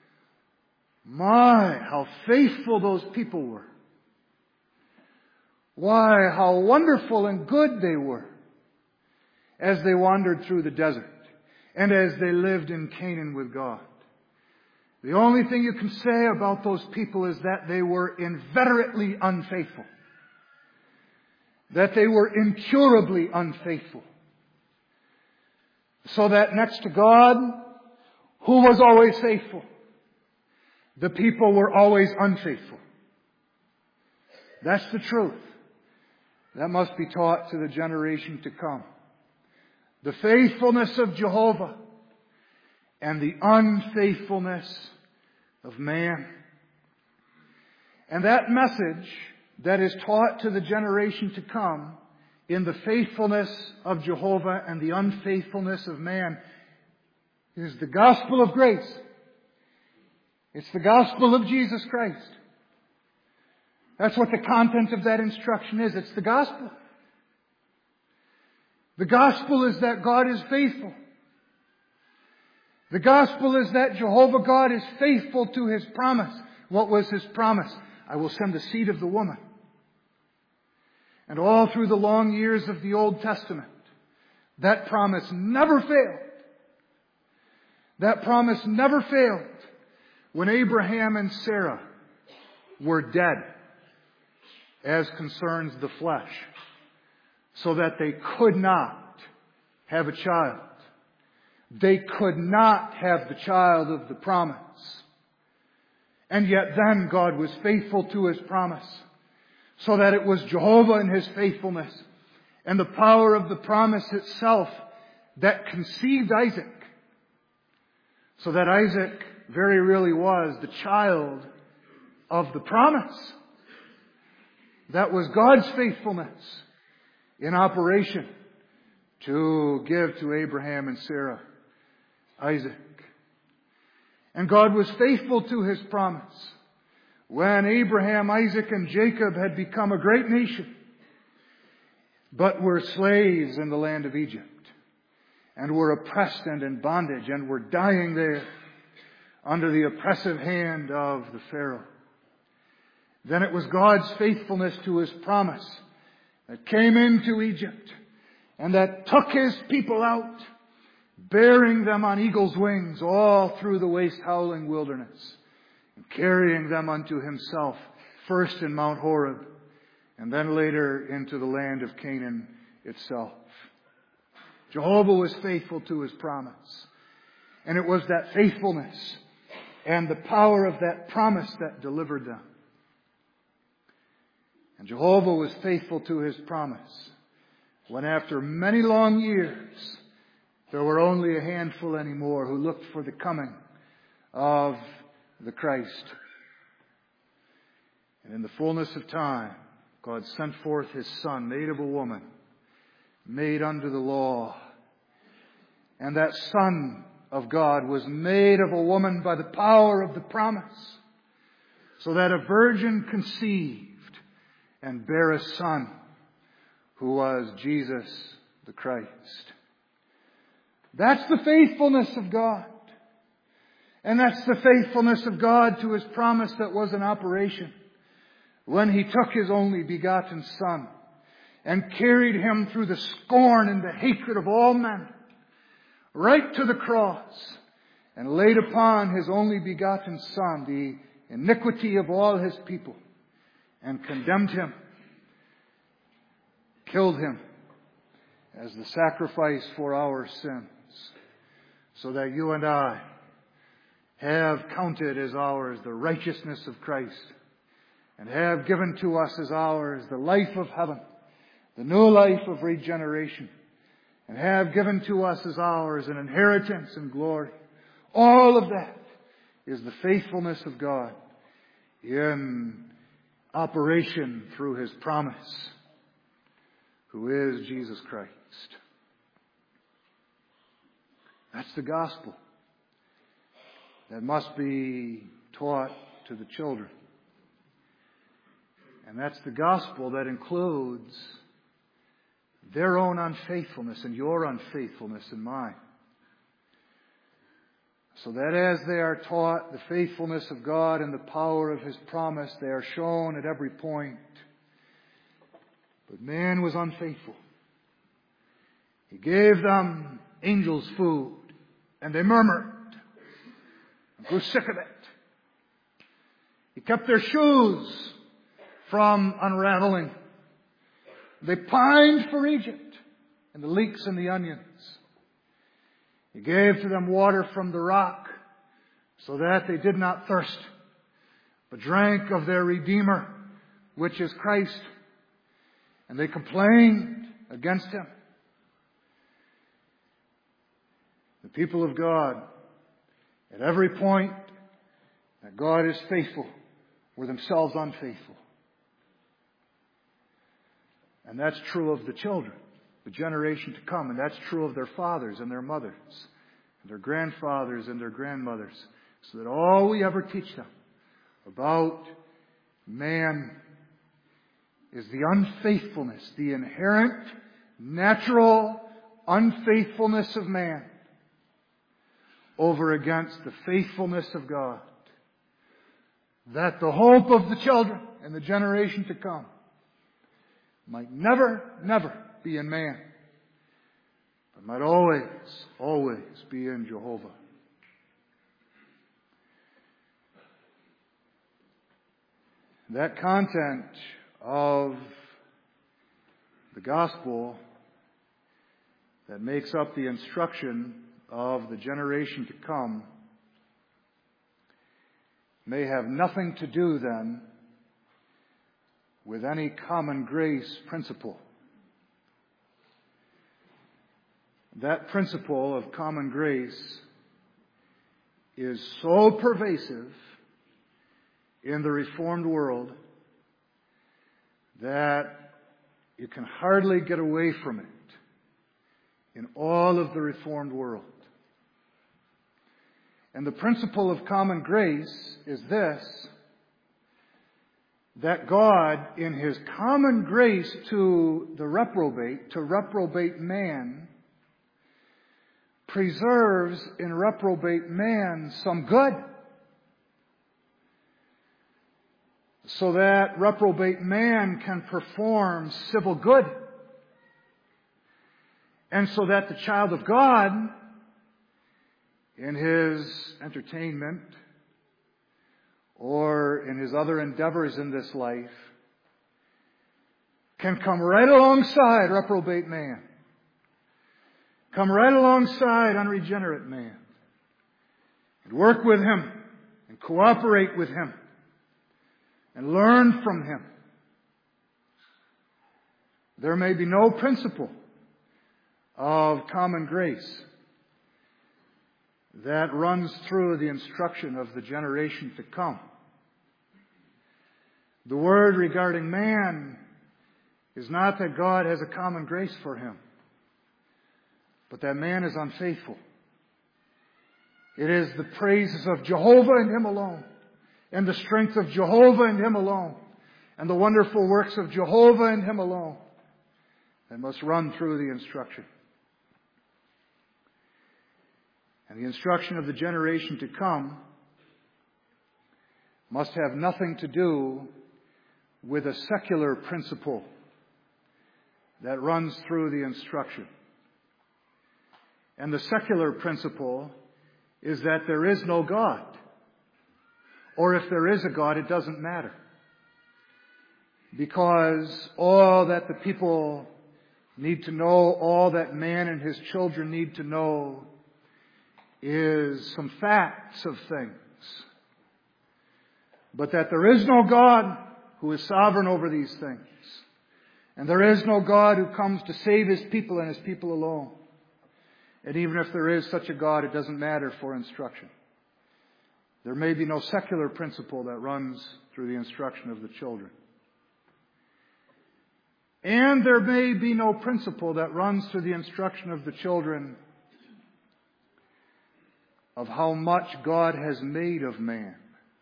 my, how faithful those people were. Why, how wonderful and good they were as they wandered through the desert and as they lived in Canaan with God. The only thing you can say about those people is that they were inveterately unfaithful. That they were incurably unfaithful. So that next to God, who was always faithful, the people were always unfaithful. That's the truth. That must be taught to the generation to come. The faithfulness of Jehovah and the unfaithfulness of man. And that message that is taught to the generation to come in the faithfulness of Jehovah and the unfaithfulness of man is the gospel of grace. It's the gospel of Jesus Christ. That's what the content of that instruction is. It's the gospel. The gospel is that God is faithful. The gospel is that Jehovah God is faithful to his promise. What was his promise? I will send the seed of the woman. And all through the long years of the Old Testament, that promise never failed. That promise never failed when Abraham and Sarah were dead as concerns the flesh, so that they could not have a child. They could not have the child of the promise. And yet then God was faithful to his promise, so that it was Jehovah in his faithfulness and the power of the promise itself that conceived Isaac, so that Isaac very really was the child of the promise. That was God's faithfulness in operation to give to Abraham and Sarah Isaac. And God was faithful to his promise when Abraham, Isaac, and Jacob had become a great nation, but were slaves in the land of Egypt, and were oppressed and in bondage, and were dying there under the oppressive hand of the Pharaoh. Then it was God's faithfulness to his promise that came into Egypt and that took his people out, bearing them on eagle's wings all through the waste howling wilderness, and carrying them unto himself, first in Mount Horeb, and then later into the land of Canaan itself. Jehovah was faithful to his promise. And it was that faithfulness and the power of that promise that delivered them. And Jehovah was faithful to his promise when after many long years there were only a handful anymore who looked for the coming of the Christ. And in the fullness of time, God sent forth his Son, made of a woman, made under the law. And that Son of God was made of a woman by the power of the promise, so that a virgin conceived and bare a son, who was Jesus the Christ. That's the faithfulness of God. And that's the faithfulness of God to His promise that was in operation when He took His only begotten Son and carried Him through the scorn and the hatred of all men, right to the cross, and laid upon His only begotten Son the iniquity of all His people, and condemned Him, killed Him as the sacrifice for our sins, so that you and I have counted as ours the righteousness of Christ, and have given to us as ours the life of heaven, the new life of regeneration, and have given to us as ours an inheritance and glory. All of that is the faithfulness of God in operation through His promise, who is Jesus Christ. That's the gospel that must be taught to the children. And that's the gospel that includes their own unfaithfulness and your unfaithfulness and mine. So that as they are taught the faithfulness of God and the power of His promise, they are shown at every point. But man was unfaithful. He gave them angels' food, and they murmured and grew sick of it. He kept their shoes from unraveling. They pined for Egypt and the leeks and the onions. He gave to them water from the rock so that they did not thirst, but drank of their Redeemer, which is Christ. And they complained against Him. The people of God, at every point that God is faithful, were themselves unfaithful. And that's true of the children, the generation to come. And that's true of their fathers and their mothers, and their grandfathers and their grandmothers. So that all we ever teach them about man is the unfaithfulness, the inherent, natural unfaithfulness of man over against the faithfulness of God. That the hope of the children and the generation to come might never, never be in man, but might always, always be in Jehovah. That content of the gospel that makes up the instruction of the generation to come may have nothing to do then with any common grace principle. That principle of common grace is so pervasive in the Reformed world that you can hardly get away from it in all of the Reformed world. And the principle of common grace is this: that God, in His common grace to the reprobate, to reprobate man, preserves in reprobate man some good, so that reprobate man can perform civil good, and so that the child of God, in his entertainment or in his other endeavors in this life, can come right alongside reprobate man, come right alongside unregenerate man, and work with him and cooperate with him and learn from him. There may be no principle of common grace that runs through the instruction of the generation to come. The word regarding man is not that God has a common grace for him, but that man is unfaithful. It is the praises of Jehovah and Him alone, and the strength of Jehovah and Him alone, and the wonderful works of Jehovah and Him alone that must run through the instruction. And the instruction of the generation to come must have nothing to do with a secular principle that runs through the instruction. And the secular principle is that there is no God. Or if there is a God, it doesn't matter. Because all that the people need to know, all that man and his children need to know, is some facts of things. But that there is no God who is sovereign over these things. And there is no God who comes to save His people and His people alone. And even if there is such a God, it doesn't matter for instruction. There may be no secular principle that runs through the instruction of the children. And there may be no principle that runs through the instruction of the children of how much God has made of man.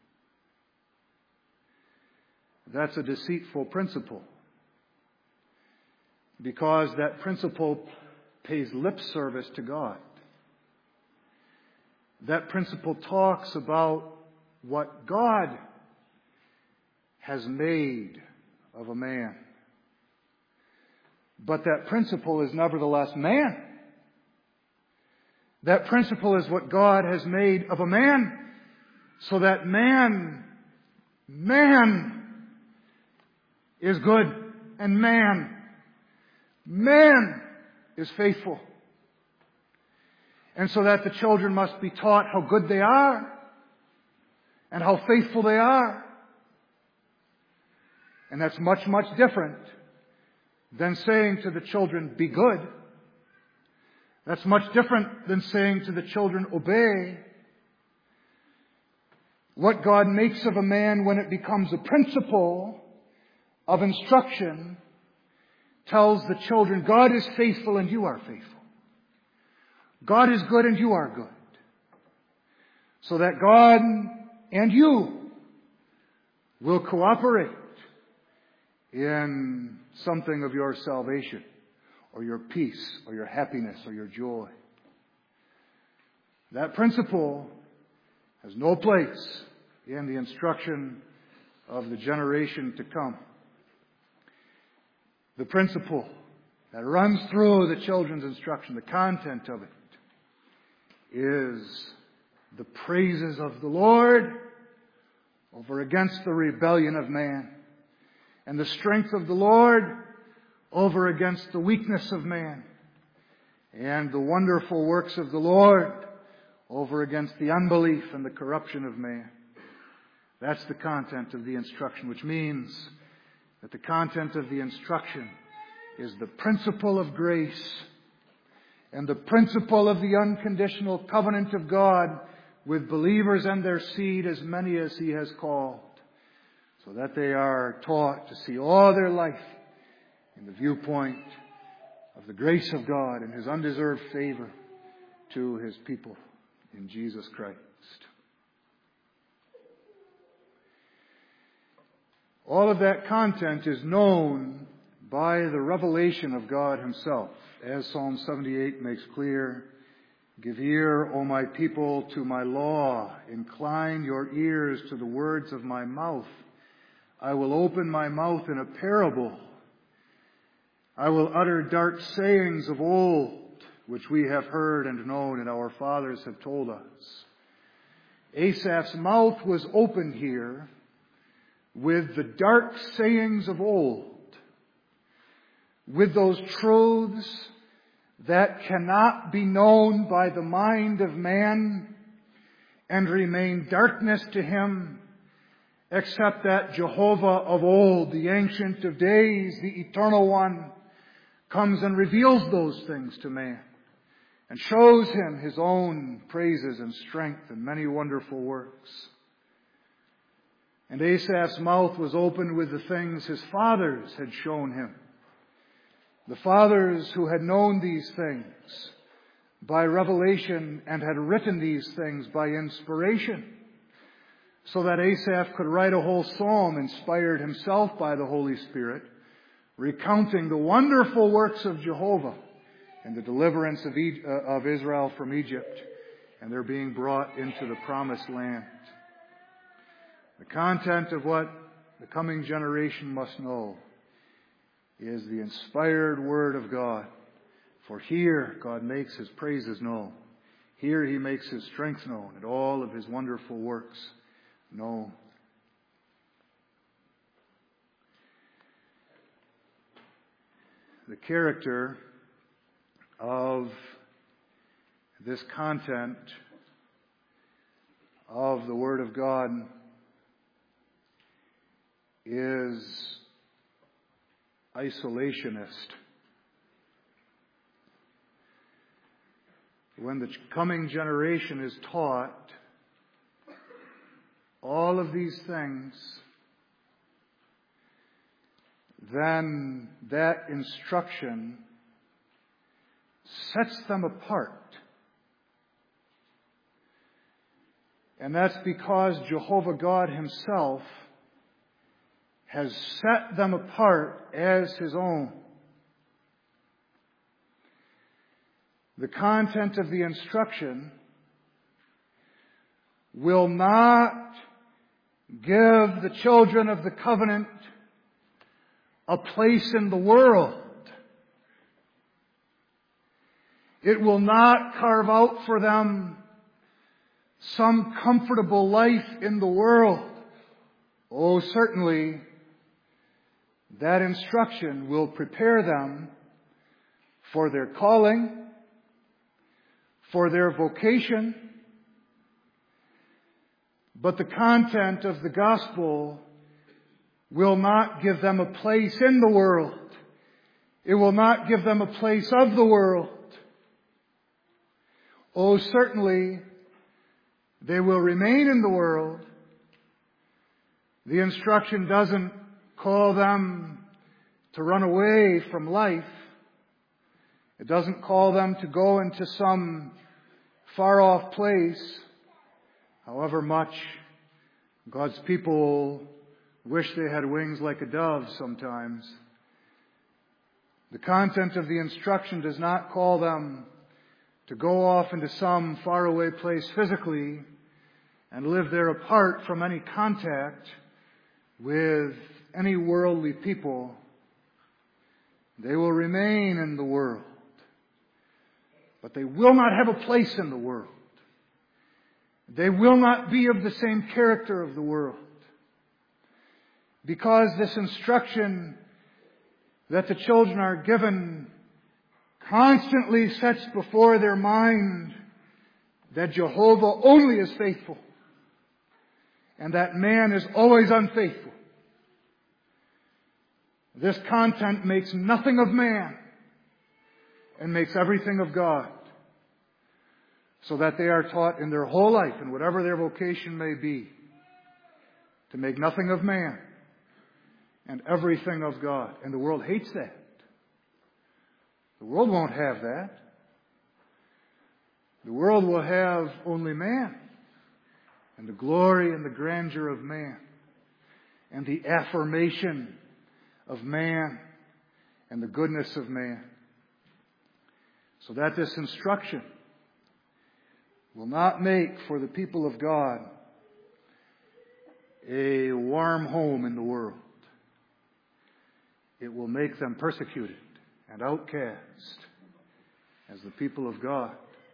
That's a deceitful principle. Because that principle pays lip service to God. That principle talks about what God has made of a man. But that principle is nevertheless man. That principle is what God has made of a man, so that man is good, and man is faithful. And so that the children must be taught how good they are and how faithful they are. And that's much, much different than saying to the children, be good. That's much different than saying to the children, obey. What God makes of a man when it becomes a principle of instruction tells the children, God is faithful and you are faithful. God is good and you are good. So that God and you will cooperate in something of your salvation, or your peace, or your happiness, or your joy. That principle has no place in the instruction of the generation to come. The principle that runs through the children's instruction, the content of it, is the praises of the Lord over against the rebellion of man, and the strength of the Lord over against the weakness of man, and the wonderful works of the Lord over against the unbelief and the corruption of man. That's the content of the instruction, which means that the content of the instruction is the principle of grace and the principle of the unconditional covenant of God with believers and their seed, as many as He has called, so that they are taught to see all their life in the viewpoint of the grace of God and His undeserved favor to His people in Jesus Christ. All of that content is known by the revelation of God Himself. As Psalm 78 makes clear, give ear, O my people, to my law. Incline your ears to the words of my mouth. I will open my mouth in a parable. I will utter dark sayings of old, which we have heard and known and our fathers have told us. Asaph's mouth was opened here with the dark sayings of old, with those truths that cannot be known by the mind of man and remain darkness to him, except that Jehovah of old, the Ancient of Days, the Eternal One, comes and reveals those things to man and shows him His own praises and strength and many wonderful works. And Asaph's mouth was opened with the things his fathers had shown him. The fathers who had known these things, by revelation and had written these things by inspiration, so that Asaph could write a whole psalm inspired himself by the Holy Spirit, recounting the wonderful works of Jehovah and the deliverance of Israel from Egypt and their being brought into the promised land. The content of what the coming generation must know is the inspired Word of God. For here God makes His praises known. Here He makes His strength known and all of His wonderful works known. The character of this content of the Word of God is isolationist. When the coming generation is taught all of these things, then that instruction sets them apart. And that's because Jehovah God Himself has set them apart as His own. The content of the instruction will not give the children of the covenant a place in the world. It will not carve out for them some comfortable life in the world. Oh, certainly, that instruction will prepare them for their calling, for their vocation. But the content of the gospel will not give them a place in the world. It will not give them a place of the world. Oh, certainly, they will remain in the world. The instruction doesn't call them to run away from life. It doesn't call them to go into some far-off place, however much God's people wish they had wings like a dove sometimes. The content of the instruction does not call them to go off into some faraway place physically and live there apart from any contact with any worldly people. They will remain in the world, but they will not have a place in the world. They will not be of the same character of the world. Because this instruction that the children are given constantly sets before their mind that Jehovah only is faithful and that man is always unfaithful. This content makes nothing of man and makes everything of God, so that they are taught in their whole life, and whatever their vocation may be, to make nothing of man and everything of God. And the world hates that. The world won't have that. The world will have only man and the glory and the grandeur of man and the affirmation of man and the goodness of man. So that this instruction will not make for the people of God a warm home in the world. It will make them persecuted and outcast as the people of God.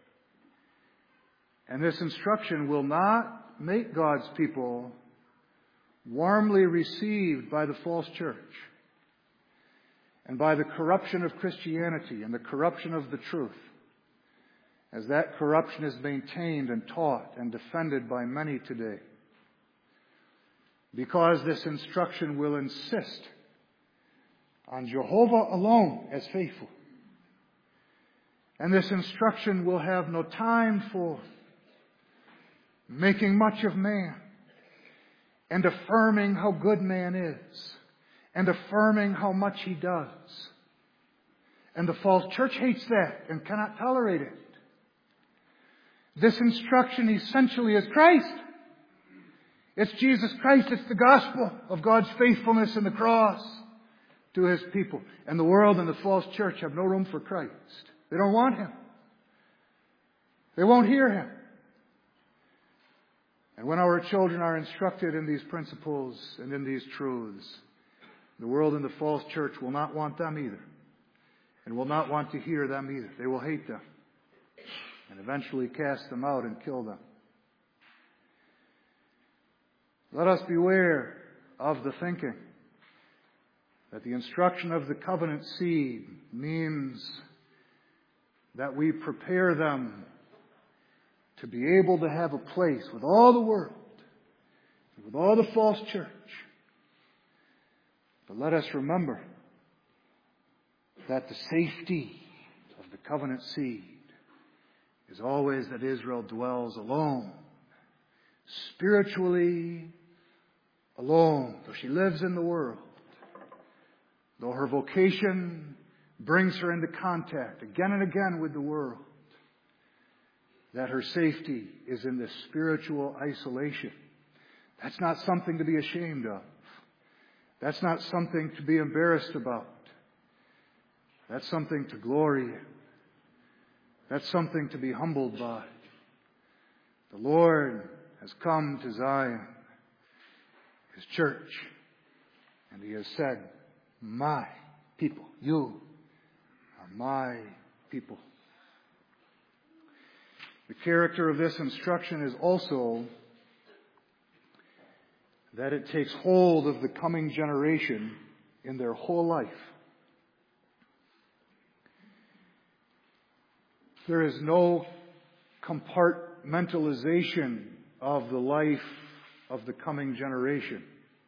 And this instruction will not make God's people warmly received by the false church and by the corruption of Christianity and the corruption of the truth, as that corruption is maintained and taught and defended by many today. Because this instruction will insist on Jehovah alone as faithful. And this instruction will have no time for making much of man and affirming how good man is and affirming how much he does. And the false church hates that and cannot tolerate it. This instruction essentially is Christ. It's Jesus Christ. It's the gospel of God's faithfulness in the cross to His people. And the world and the false church have no room for Christ. They don't want Him. They won't hear Him. And when our children are instructed in these principles and in these truths, the world and the false church will not want them either. And will not want to hear them either. They will hate them. And eventually cast them out and kill them. Let us beware of the thinking that the instruction of the covenant seed means that we prepare them to be able to have a place with all the world, with all the false church. But let us remember that the safety of the covenant seed is always that Israel dwells alone, spiritually alone, though she lives in the world, though her vocation brings her into contact again and again with the world, that her safety is in this spiritual isolation. That's not something to be ashamed of. That's not something to be embarrassed about. That's something to glory in. That's something to be humbled by. The Lord has come to Zion, His church, and He has said, my people, you are my people. The character of this instruction is also that it takes hold of the coming generation in their whole life. There is no compartmentalization of the life of the coming generation,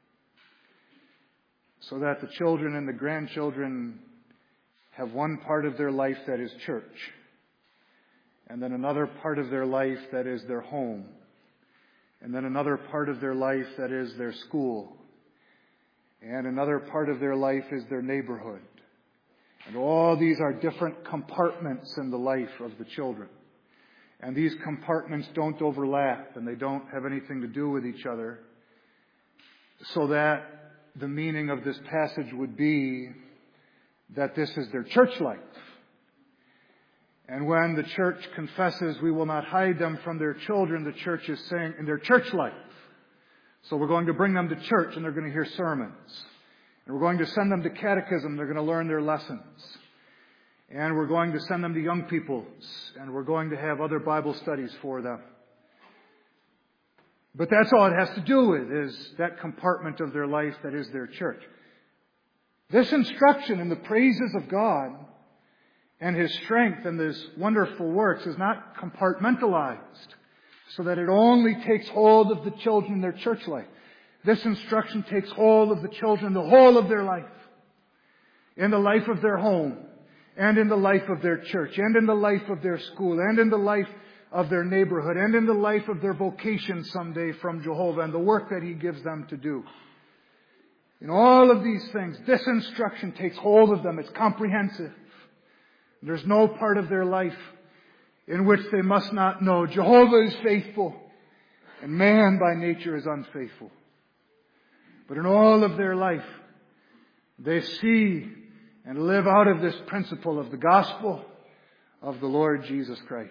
so that the children and the grandchildren have one part of their life that is church, and then another part of their life that is their home, and then another part of their life that is their school, and another part of their life is their neighborhood. And all these are different compartments in the life of the children. And these compartments don't overlap, and they don't have anything to do with each other. So that the meaning of this passage would be that this is their church life. And when the church confesses we will not hide them from their children, the church is saying in their church life. So we're going to bring them to church and they're going to hear sermons. And we're going to send them to catechism. They're going to learn their lessons. And we're going to send them to young people's. And we're going to have other Bible studies for them. But that's all it has to do with, is that compartment of their life that is their church. This instruction in the praises of God and His strength and His wonderful works is not compartmentalized so that it only takes hold of the children in their church life. This instruction takes hold of the children the whole of their life. In the life of their home, and in the life of their church, and in the life of their school, and in the life of their neighborhood, and in the life of their vocation someday from Jehovah, and the work that He gives them to do. In all of these things, this instruction takes hold of them. It's comprehensive. There's no part of their life in which they must not know Jehovah is faithful, and man by nature is unfaithful. But in all of their life, they see and live out of this principle of the gospel of the Lord Jesus Christ.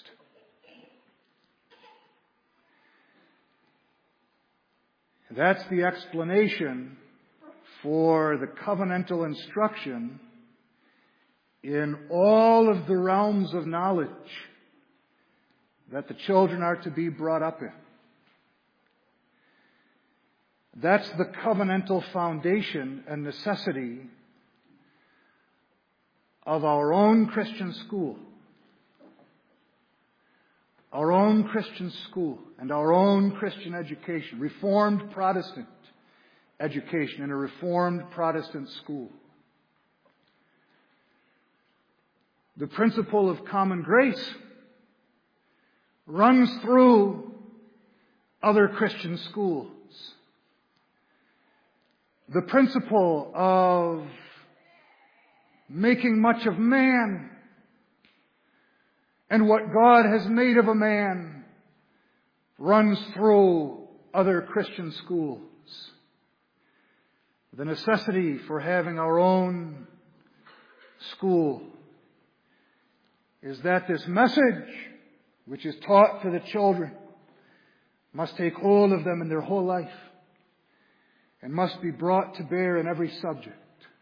That's the explanation for the covenantal instruction in all of the realms of knowledge that the children are to be brought up in. That's the covenantal foundation and necessity of our own Christian school. Our own Christian school and our own Christian education. Reformed Protestant education in a Reformed Protestant school. The principle of common grace runs through other Christian schools. The principle of making much of man and what God has made of a man runs through other Christian schools. The necessity for having our own school is that this message, which is taught to the children, must take hold of them in their whole life and must be brought to bear in every subject.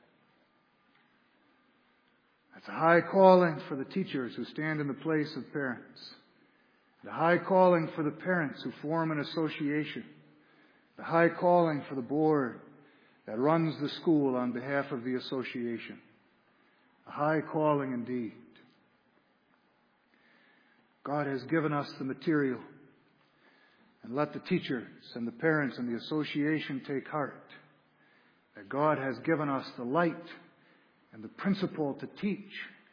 That's a high calling for the teachers who stand in the place of parents. The high calling for the parents who form an association. The high calling for the board that runs the school on behalf of the association. A high calling indeed. God has given us the material. And let the teachers and the parents and the association take heart that God has given us the light and the principle to teach.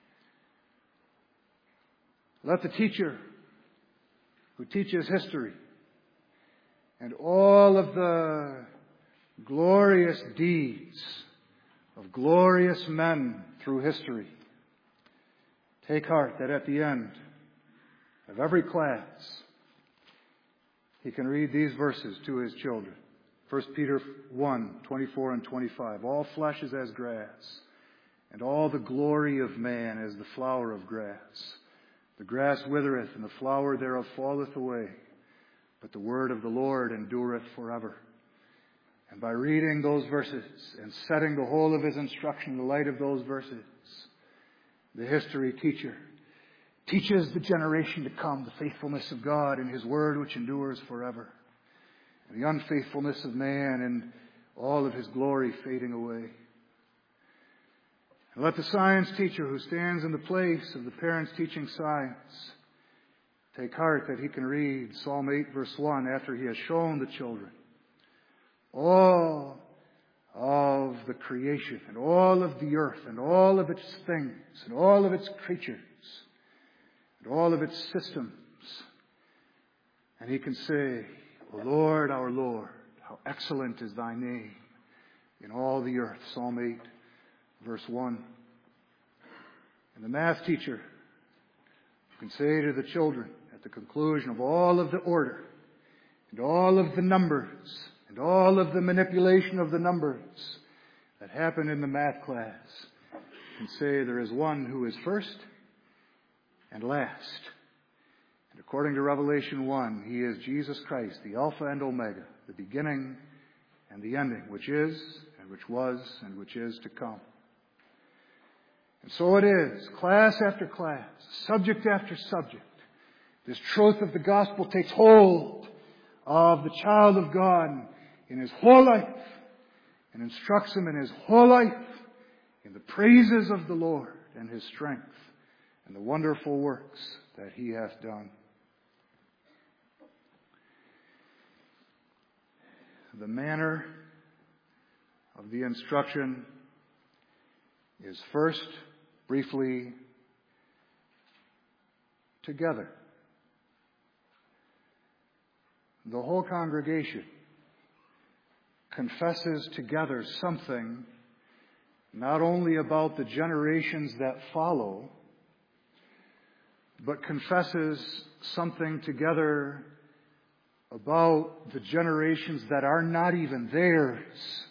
Let the teacher who teaches history and all of the glorious deeds of glorious men through history take heart that at the end of every class he can read these verses to his children. 1 Peter 1, 24 and 25. All flesh is as grass, and all the glory of man as the flower of grass. The grass withereth, and the flower thereof falleth away, but the word of the Lord endureth forever. And by reading those verses and setting the whole of his instruction in the light of those verses, the history teacher teaches the generation to come the faithfulness of God and his word which endures forever, and the unfaithfulness of man and all of his glory fading away. And let the science teacher who stands in the place of the parents teaching science take heart that he can read Psalm 8 verse 1 after he has shown the children all of the creation and all of the earth and all of its things and all of its creatures and all of its systems. And he can say, O Lord, our Lord, how excellent is thy name in all the earth. Psalm 8, verse 1. And the math teacher can say to the children at the conclusion of all of the order and all of the numbers and all of the manipulation of the numbers that happen in the math class, can say there is one who is first and last. And according to Revelation 1, he is Jesus Christ, the Alpha and Omega, the beginning and the ending, which is, and which was, and which is to come. And so it is, class after class, subject after subject, this truth of the gospel takes hold of the child of God in his whole life and instructs him in his whole life in the praises of the Lord and his strength and the wonderful works that he hath done. The manner of the instruction is first, briefly, together. The whole congregation confesses together something not only about the generations that follow, but confesses something together about the generations that are not even theirs.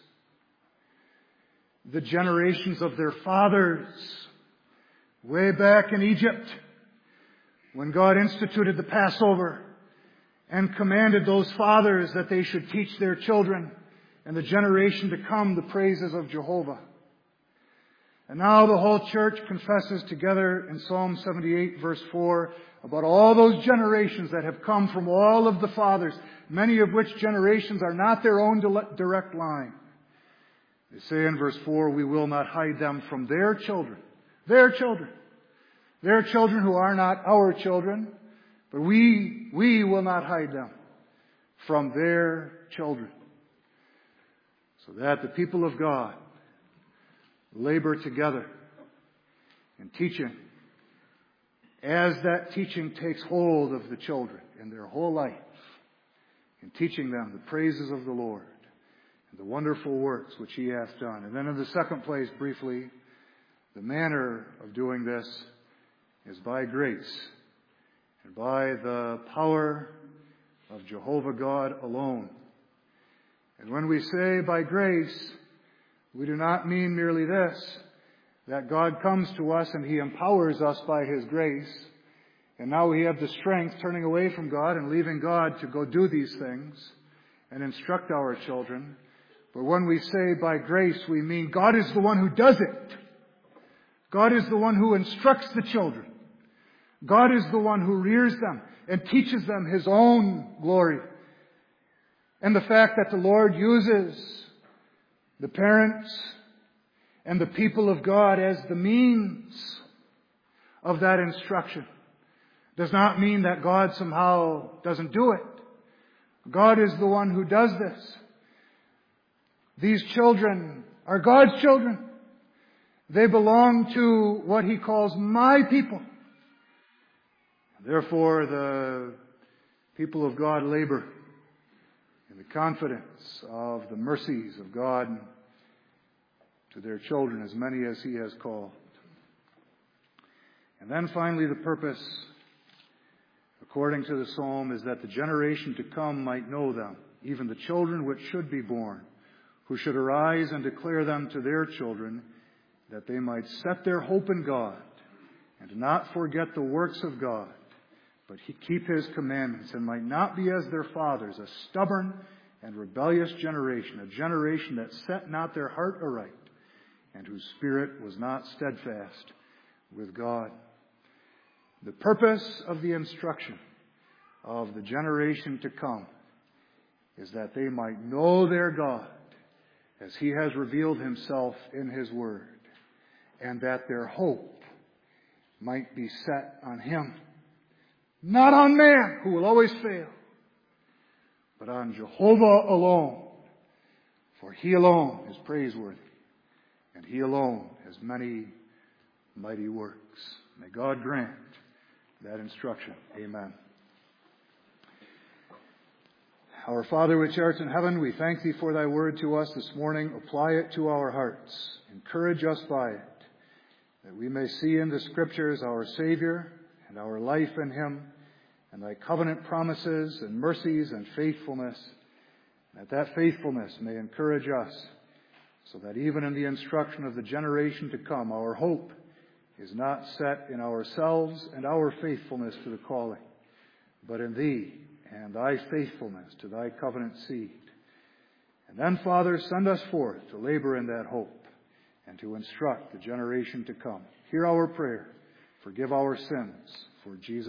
The generations of their fathers, way back in Egypt, when God instituted the Passover and commanded those fathers that they should teach their children and the generation to come the praises of Jehovah. And now the whole church confesses together in Psalm 78 verse 4 about all those generations that have come from all of the fathers, many of which generations are not their own direct line. They say in verse 4, we will not hide them from their children. Their children. Their children who are not our children, but we will not hide them from their children. So that the people of God labor together in teaching as that teaching takes hold of the children in their whole life, in teaching them the praises of the Lord and the wonderful works which he hath done. And then in the second place, briefly, the manner of doing this is by grace and by the power of Jehovah God alone. And when we say by grace, we do not mean merely this, that God comes to us and He empowers us by His grace, and now we have the strength turning away from God and leaving God to go do these things and instruct our children. But when we say by grace, we mean God is the one who does it. God is the one who instructs the children. God is the one who rears them and teaches them His own glory. And the fact that the Lord uses the parents and the people of God as the means of that instruction does not mean that God somehow doesn't do it. God is the one who does this. These children are God's children. They belong to what He calls my people. Therefore, the people of God labor in the confidence of the mercies of God to their children, as many as He has called. And then finally, the purpose, according to the psalm, is that the generation to come might know them, even the children which should be born, who should arise and declare them to their children, that they might set their hope in God and not forget the works of God, but keep His commandments, and might not be as their fathers, a stubborn and rebellious generation, a generation that set not their heart aright, and whose spirit was not steadfast with God. The purpose of the instruction of the generation to come is that they might know their God as He has revealed Himself in His Word, and that their hope might be set on Him, not on man, who will always fail, but on Jehovah alone, for He alone is praiseworthy, and He alone has many mighty works. May God grant that instruction. Amen. Our Father which art in heaven, we thank Thee for Thy word to us this morning. Apply it to our hearts. Encourage us by it, that we may see in the Scriptures our Savior and our life in Him, and Thy covenant promises and mercies and faithfulness, and that faithfulness may encourage us, so that even in the instruction of the generation to come, our hope is not set in ourselves and our faithfulness to the calling, but in Thee and Thy faithfulness to Thy covenant seed. And then, Father, send us forth to labor in that hope and to instruct the generation to come. Hear our prayer. Forgive our sins. For Jesus'